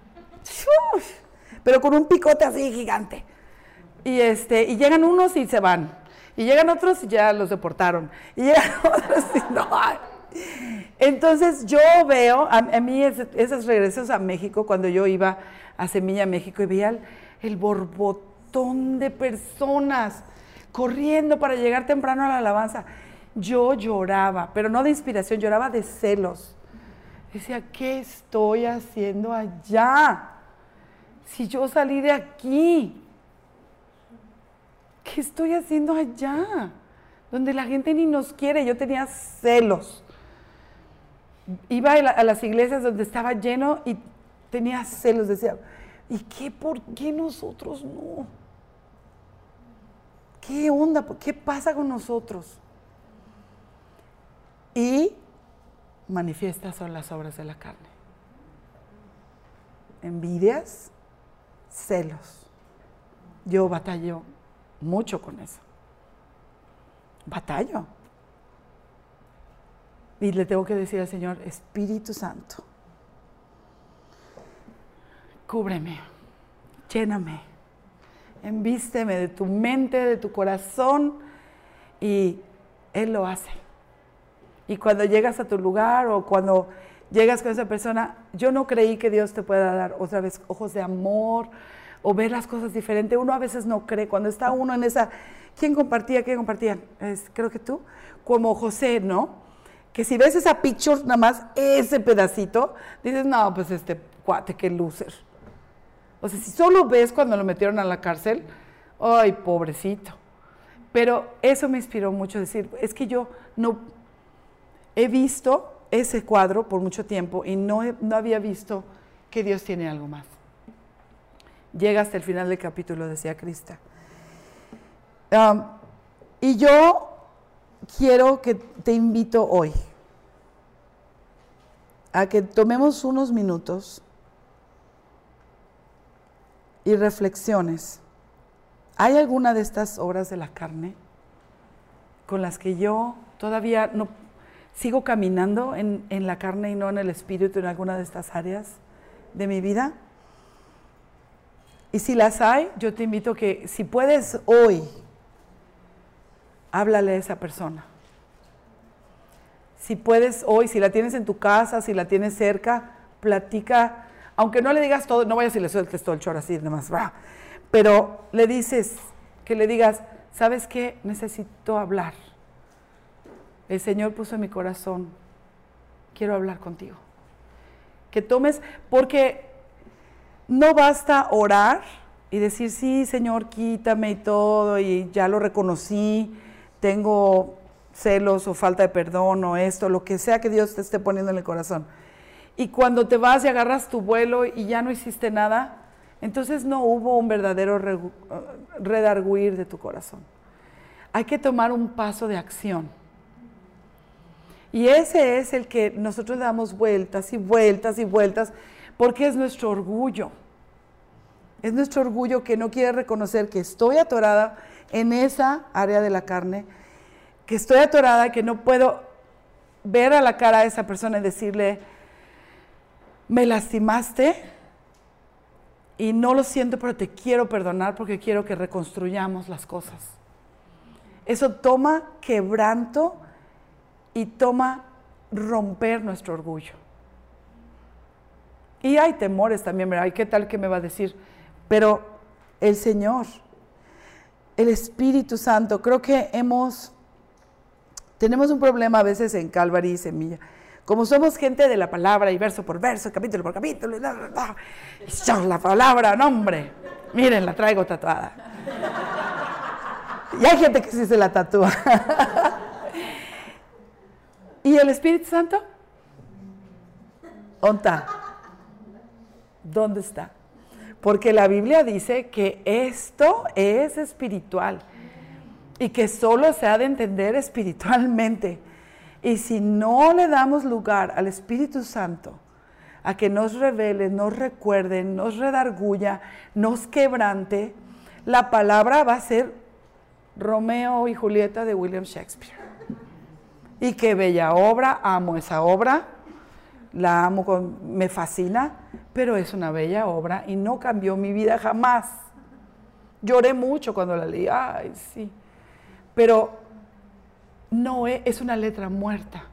pero con un picote así gigante. Y llegan unos y se van. Y llegan otros y ya los deportaron. Y llegan otros y no. Entonces yo veo, a mí esos regresos a México, cuando yo iba a Semilla, México, y veía el borbotón de personas corriendo para llegar temprano a la alabanza. Yo lloraba, pero no de inspiración, lloraba de celos. Decía, ¿qué estoy haciendo allá? Si yo salí de aquí, ¿qué estoy haciendo allá? Donde la gente ni nos quiere. Yo tenía celos. Iba a las iglesias donde estaba lleno y tenía celos. Decía, ¿y por qué nosotros no? ¿Qué onda? ¿Qué pasa con nosotros? Y manifiestas son las obras de la carne. Envidias, celos, Yo batallo mucho con eso. Batallo. Y le tengo que decir al Señor, Espíritu Santo, cúbreme, lléname, envísteme de tu mente, de tu corazón, y Él lo hace. Y cuando llegas a tu lugar o cuando llegas con esa persona, yo no creí que Dios te pueda dar otra vez ojos de amor o ver las cosas diferente. Uno a veces no cree, cuando está uno en esa, ¿quién compartía? Creo que tú, como José, ¿no? Que si ves esa picture, nada más ese pedacito, dices, no, pues este cuate, qué loser. O sea, si solo ves cuando lo metieron a la cárcel, ay, pobrecito. Pero eso me inspiró mucho, decir, es que yo no he visto ese cuadro por mucho tiempo y no había visto que Dios tiene algo más. Llega hasta el final del capítulo, decía Krista. Y yo quiero que te invito hoy a que tomemos unos minutos y reflexiones. ¿Hay alguna de estas obras de la carne con las que yo todavía no sigo caminando en la carne y no en el espíritu en alguna de estas áreas de mi vida? Y si las hay, yo te invito que si puedes hoy, háblale a esa persona. Si puedes hoy, si la tienes en tu casa, si la tienes cerca, platica, aunque no le digas todo, no vayas y le sueltes todo el choro así, nada más, pero le dices, que le digas, ¿sabes qué? Necesito hablar. El Señor puso en mi corazón, quiero hablar contigo. Que tomes, porque no basta orar y decir, sí, Señor, quítame y todo, y ya lo reconocí, tengo celos o falta de perdón o esto, lo que sea que Dios te esté poniendo en el corazón. Y cuando te vas y agarras tu vuelo y ya no hiciste nada, entonces no hubo un verdadero redarguir de tu corazón. Hay que tomar un paso de acción. Y ese es el que nosotros damos vueltas y vueltas y vueltas, porque es nuestro orgullo. Es nuestro orgullo que no quiere reconocer que estoy atorada en esa área de la carne, que estoy atorada, que no puedo ver a la cara a esa persona y decirle, me lastimaste y no lo siento, pero te quiero perdonar porque quiero que reconstruyamos las cosas. Eso toma quebranto y toma romper nuestro orgullo. Y hay temores también, ¿verdad? ¿Qué tal que me va a decir? Pero el Señor, el Espíritu Santo, creo que tenemos un problema a veces en Calvary y Semilla. Como somos gente de la palabra y verso por verso, capítulo por capítulo, la palabra, no hombre, miren, la traigo tatuada. Y hay gente que sí se la tatúa. ¿Y el Espíritu Santo? ¿Dónde está? ¿Dónde está? Porque la Biblia dice que esto es espiritual y que solo se ha de entender espiritualmente. Y si no le damos lugar al Espíritu Santo a que nos revele, nos recuerde, nos redarguya, nos quebrante, la palabra va a ser Romeo y Julieta de William Shakespeare. Y qué bella obra, amo esa obra, la amo, me fascina, pero es una bella obra y no cambió mi vida jamás. Lloré mucho cuando la leí, ay, sí, pero no es una letra muerta.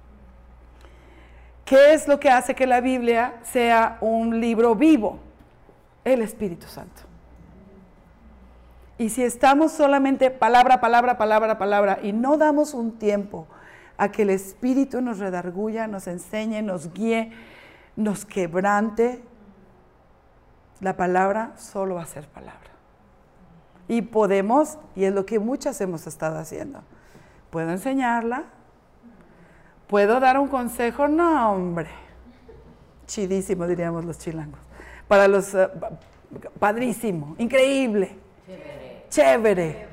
¿Qué es lo que hace que la Biblia sea un libro vivo? El Espíritu Santo. Y si estamos solamente palabra, palabra, palabra, palabra, y no damos un tiempo a que el Espíritu nos redarguya, nos enseñe, nos guíe, nos quebrante, la palabra solo va a ser palabra. Y podemos, y es lo que muchas hemos estado haciendo, ¿puedo enseñarla? ¿Puedo dar un consejo? No, hombre. Chidísimo, diríamos los chilangos. Para los, padrísimo, increíble. Chévere.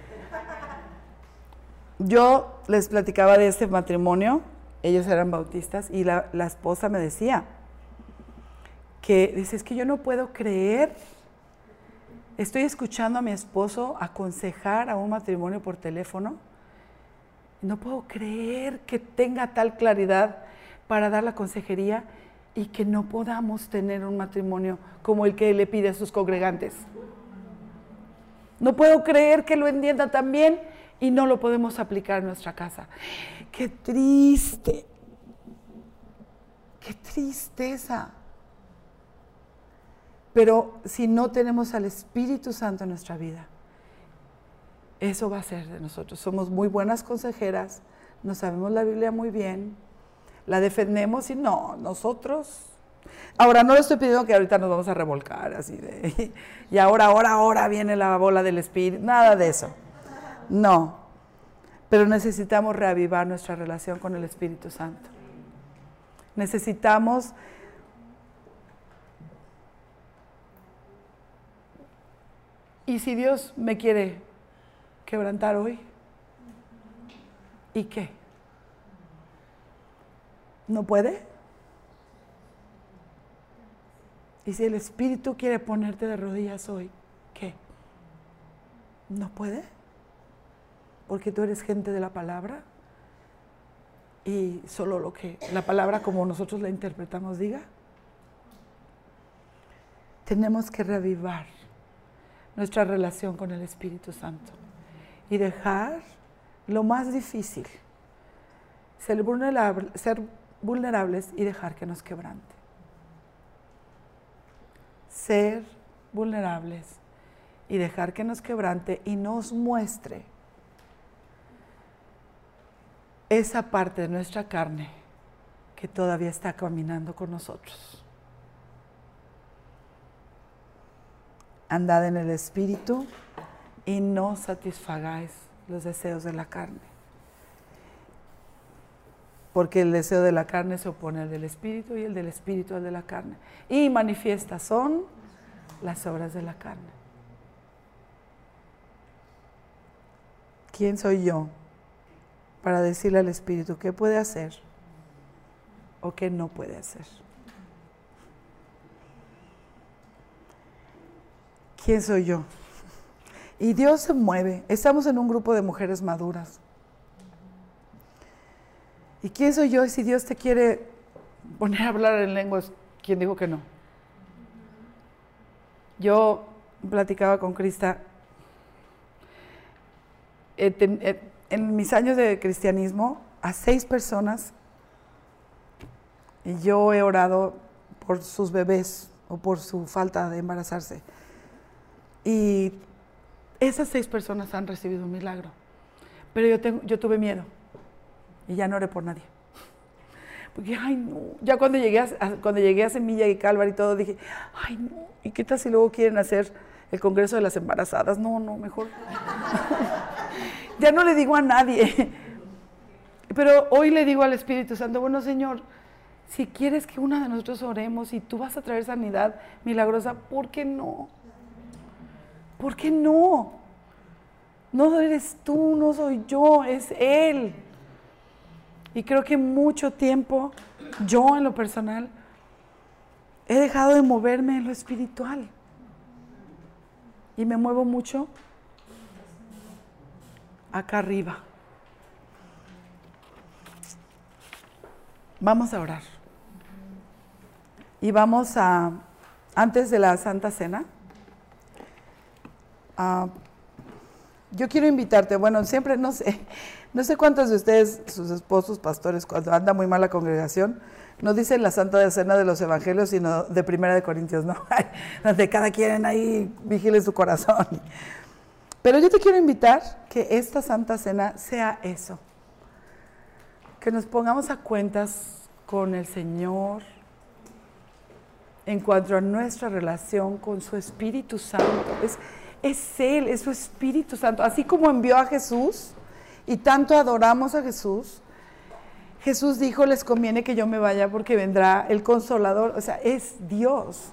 Yo les platicaba de este matrimonio, ellos eran bautistas, y la esposa me decía que, dice, es que yo no puedo creer Estoy escuchando a mi esposo aconsejar a un matrimonio por teléfono. No puedo creer que tenga tal claridad para dar la consejería y que no podamos tener un matrimonio como el que le pide a sus congregantes. No puedo creer que lo entienda tan bien y no lo podemos aplicar en nuestra casa. ¡Qué triste! ¡Qué tristeza! Pero si no tenemos al Espíritu Santo en nuestra vida, eso va a ser de nosotros. Somos muy buenas consejeras, nos sabemos la Biblia muy bien, la defendemos y no, nosotros... Ahora, no le estoy pidiendo que ahorita nos vamos a revolcar así de... Y ahora viene la bola del Espíritu, nada de eso. No, pero necesitamos reavivar nuestra relación con el Espíritu Santo. Necesitamos... ¿Y si Dios me quiere quebrantar hoy? ¿Y qué? ¿No puede? Y si el Espíritu quiere ponerte de rodillas hoy, ¿qué? ¿No puede? Porque tú eres gente de la palabra y solo lo que la palabra como nosotros la interpretamos diga. Tenemos que reavivar nuestra relación con el Espíritu Santo y dejar lo más difícil, ser vulnerables y dejar que nos quebrante. Ser vulnerables y dejar que nos quebrante y nos muestre esa parte de nuestra carne que todavía está caminando con nosotros. Andad en el Espíritu y no satisfagáis los deseos de la carne. Porque el deseo de la carne se opone al del Espíritu y el del Espíritu al de la carne. Y manifiestas son las obras de la carne. ¿Quién soy yo para decirle al Espíritu qué puede hacer o qué no puede hacer? ¿Quién soy yo? Y Dios se mueve. Estamos en un grupo de mujeres maduras. ¿Y quién soy yo? Y si Dios te quiere poner a hablar en lenguas, ¿quién dijo que no? Yo platicaba con Crista. En mis años de cristianismo, a 6 personas, y yo he orado por sus bebés o por su falta de embarazarse. Y esas 6 personas han recibido un milagro. Pero yo tuve miedo y ya no oré por nadie. Porque, ay no, ya cuando llegué a Semilla y Calvary y todo, dije, ay no, ¿y qué tal si luego quieren hacer el Congreso de las Embarazadas? No, mejor. Ya no le digo a nadie. Pero hoy le digo al Espíritu Santo, bueno Señor, si quieres que una de nosotros oremos y tú vas a traer sanidad milagrosa, ¿por qué no? ¿Por qué no? No eres tú, no soy yo, es Él. Y creo que mucho tiempo, yo en lo personal, he dejado de moverme en lo espiritual. Y me muevo mucho acá arriba. Vamos a orar. Y vamos antes de la Santa Cena, yo quiero invitarte, bueno, siempre, no sé cuántos de ustedes, sus esposos, pastores, cuando anda muy mal la congregación, no dicen la Santa Cena de los Evangelios, sino de 1 Corintios, ¿no? Donde cada quien ahí vigile su corazón. Pero yo te quiero invitar que esta Santa Cena sea eso, que nos pongamos a cuentas con el Señor en cuanto a nuestra relación con su Espíritu Santo. Es Él, es su Espíritu Santo. Así como envió a Jesús y tanto adoramos a Jesús, Jesús dijo, les conviene que yo me vaya porque vendrá el Consolador. O sea, es Dios.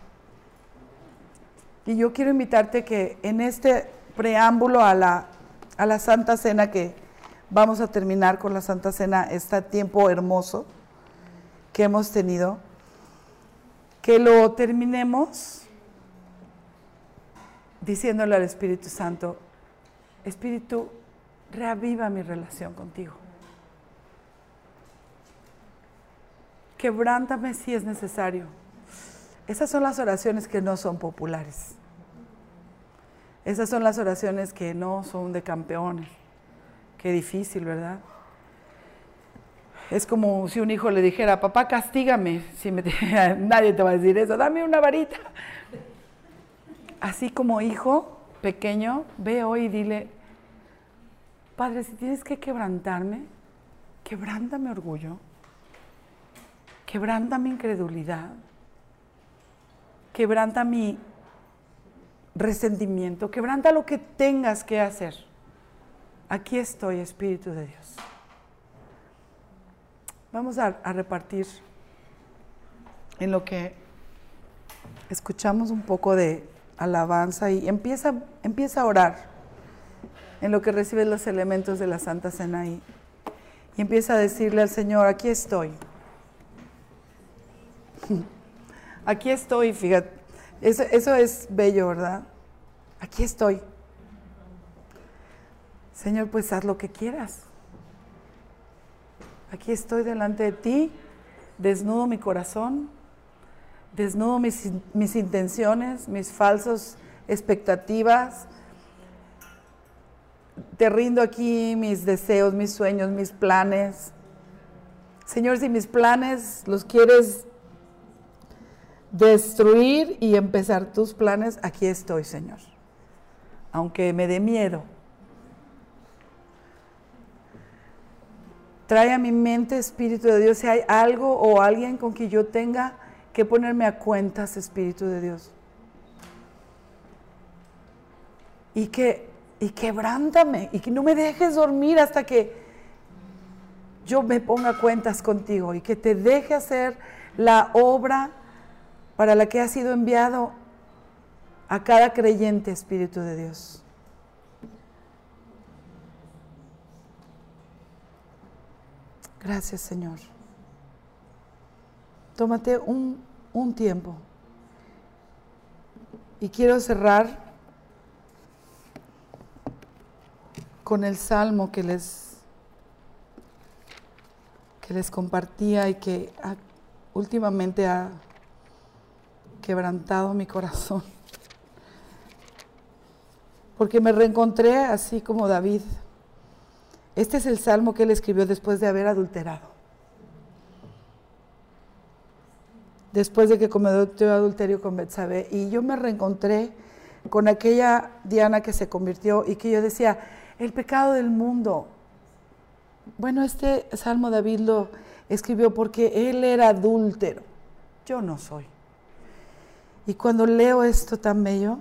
Y yo quiero invitarte que en este preámbulo a la Santa Cena, que vamos a terminar con la Santa Cena, este tiempo hermoso que hemos tenido, que lo terminemos diciéndole al Espíritu Santo, Espíritu, reaviva mi relación contigo. Quebrántame si es necesario. Esas son las oraciones que no son populares. Esas son las oraciones que no son de campeones. Qué difícil, ¿verdad? Es como si un hijo le dijera, papá, castígame. Nadie te va a decir eso, dame una varita. Así como hijo pequeño, ve hoy y dile, Padre, si tienes que quebrantarme, quebranta mi orgullo, quebranta mi incredulidad, quebranta mi resentimiento, quebranta lo que tengas que hacer. Aquí estoy, Espíritu de Dios. Vamos a repartir en lo que escuchamos un poco de alabanza y empieza a orar en lo que recibes los elementos de la Santa Cena y empieza a decirle al Señor, aquí estoy. Aquí estoy, fíjate, eso es bello, ¿verdad? Aquí estoy. Señor, pues haz lo que quieras. Aquí estoy delante de ti, desnudo mi corazón, desnudo mis intenciones, mis falsas expectativas. Te rindo aquí mis deseos, mis sueños, mis planes. Señor, si mis planes los quieres destruir y empezar tus planes, aquí estoy, Señor. Aunque me dé miedo. Trae a mi mente, Espíritu de Dios, si hay algo o alguien con quien yo tenga que ponerme a cuentas, Espíritu de Dios. Y quebrántame, y que no me dejes dormir hasta que yo me ponga a cuentas contigo, y que te deje hacer la obra para la que ha sido enviado a cada creyente, Espíritu de Dios. Gracias, Señor. Tómate un tiempo. Y quiero cerrar con el salmo que les compartía y que últimamente ha quebrantado mi corazón. Porque me reencontré así como David. Este es el salmo que él escribió después de haber adulterado. Después de que cometió adulterio con Betsabé. Y yo me reencontré con aquella Diana que se convirtió y que yo decía, el pecado del mundo. Bueno, este salmo David lo escribió porque él era adúltero. Yo no soy. Y cuando leo esto tan bello,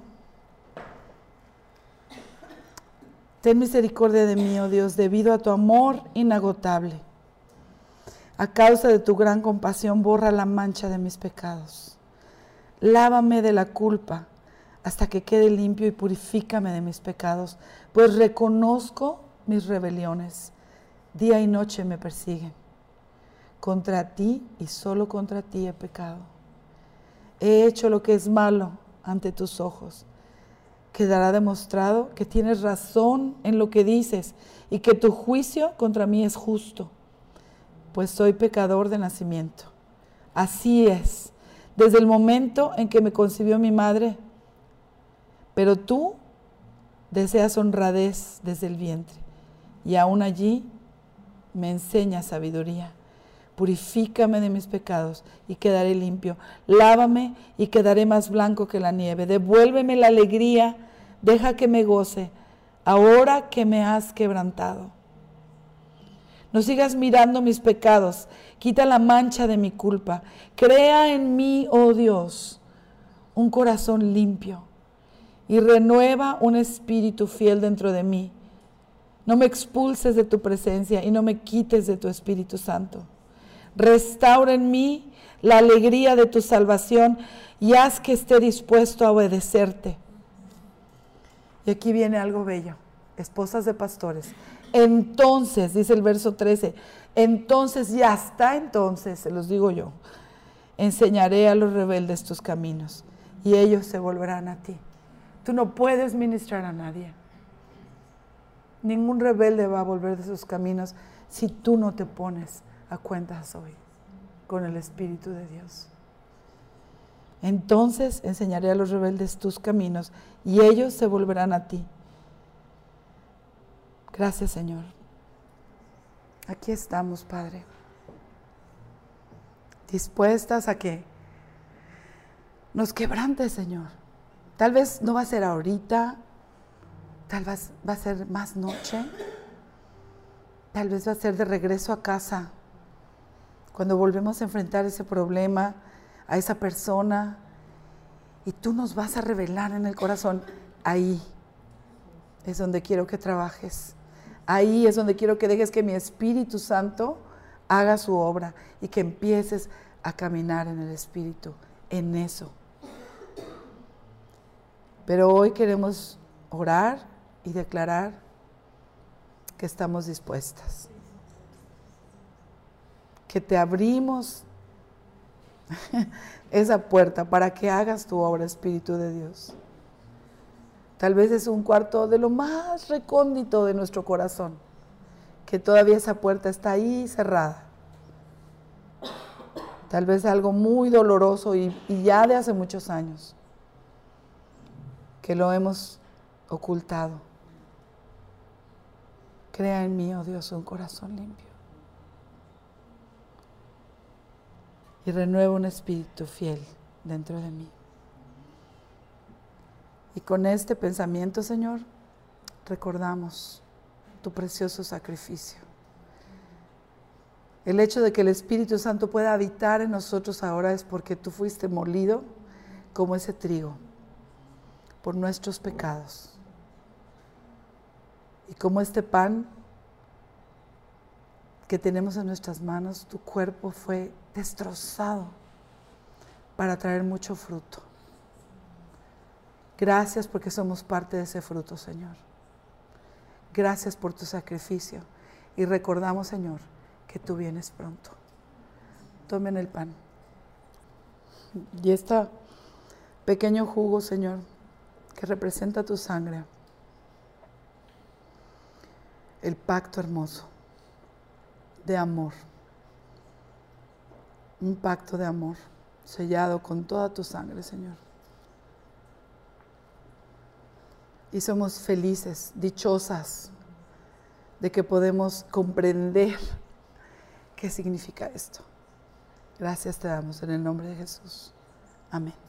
ten misericordia de mí, oh Dios, debido a tu amor inagotable. A causa de tu gran compasión, borra la mancha de mis pecados. Lávame de la culpa hasta que quede limpio y purifícame de mis pecados, pues reconozco mis rebeliones. Día y noche me persiguen. Contra ti y solo contra ti he pecado. He hecho lo que es malo ante tus ojos. Quedará demostrado que tienes razón en lo que dices y que tu juicio contra mí es justo, pues soy pecador de nacimiento. Así es, desde el momento en que me concibió mi madre. Pero tú deseas honradez desde el vientre y aún allí me enseñas sabiduría. Purifícame de mis pecados y quedaré limpio. Lávame y quedaré más blanco que la nieve. Devuélveme la alegría, deja que me goce, ahora que me has quebrantado. No sigas mirando mis pecados, quita la mancha de mi culpa. Crea en mí, oh Dios, un corazón limpio y renueva un espíritu fiel dentro de mí. No me expulses de tu presencia y no me quites de tu Espíritu Santo. Restaura en mí la alegría de tu salvación y haz que esté dispuesto a obedecerte. Y aquí viene algo bello, esposas de pastores. Entonces, dice el verso 13, entonces y hasta entonces, se los digo yo, enseñaré a los rebeldes tus caminos y ellos se volverán a ti. Tú no puedes ministrar a nadie. Ningún rebelde va a volver de sus caminos si tú no te pones a cuentas hoy con el Espíritu de Dios. Entonces enseñaré a los rebeldes tus caminos y ellos se volverán a ti. Gracias, Señor. Aquí estamos, Padre, dispuestas a que nos quebrantes, Señor. Tal vez no va a ser ahorita, tal vez va a ser más noche, tal vez va a ser de regreso a casa, cuando volvemos a enfrentar ese problema, a esa persona, y tú nos vas a revelar en el corazón. Ahí es donde quiero que trabajes. Ahí es donde quiero que dejes que mi Espíritu Santo haga su obra y que empieces a caminar en el Espíritu, en eso. Pero hoy queremos orar y declarar que estamos dispuestas, que te abrimos esa puerta para que hagas tu obra, Espíritu de Dios. Tal vez es un cuarto de lo más recóndito de nuestro corazón, que todavía esa puerta está ahí cerrada. Tal vez algo muy doloroso y ya de hace muchos años, que lo hemos ocultado. Crea en mí, oh Dios, un corazón limpio. Y renueva un espíritu fiel dentro de mí. Y con este pensamiento, Señor, recordamos tu precioso sacrificio. El hecho de que el Espíritu Santo pueda habitar en nosotros ahora es porque tú fuiste molido como ese trigo por nuestros pecados. Y como este pan que tenemos en nuestras manos, tu cuerpo fue destrozado para traer mucho fruto. Gracias porque somos parte de ese fruto, Señor. Gracias por tu sacrificio. Y recordamos, Señor, que tú vienes pronto. Tomen el pan. Y este pequeño jugo, Señor, que representa tu sangre. El pacto hermoso de amor. Un pacto de amor sellado con toda tu sangre, Señor. Y somos felices, dichosas, de que podemos comprender qué significa esto. Gracias te damos en el nombre de Jesús. Amén.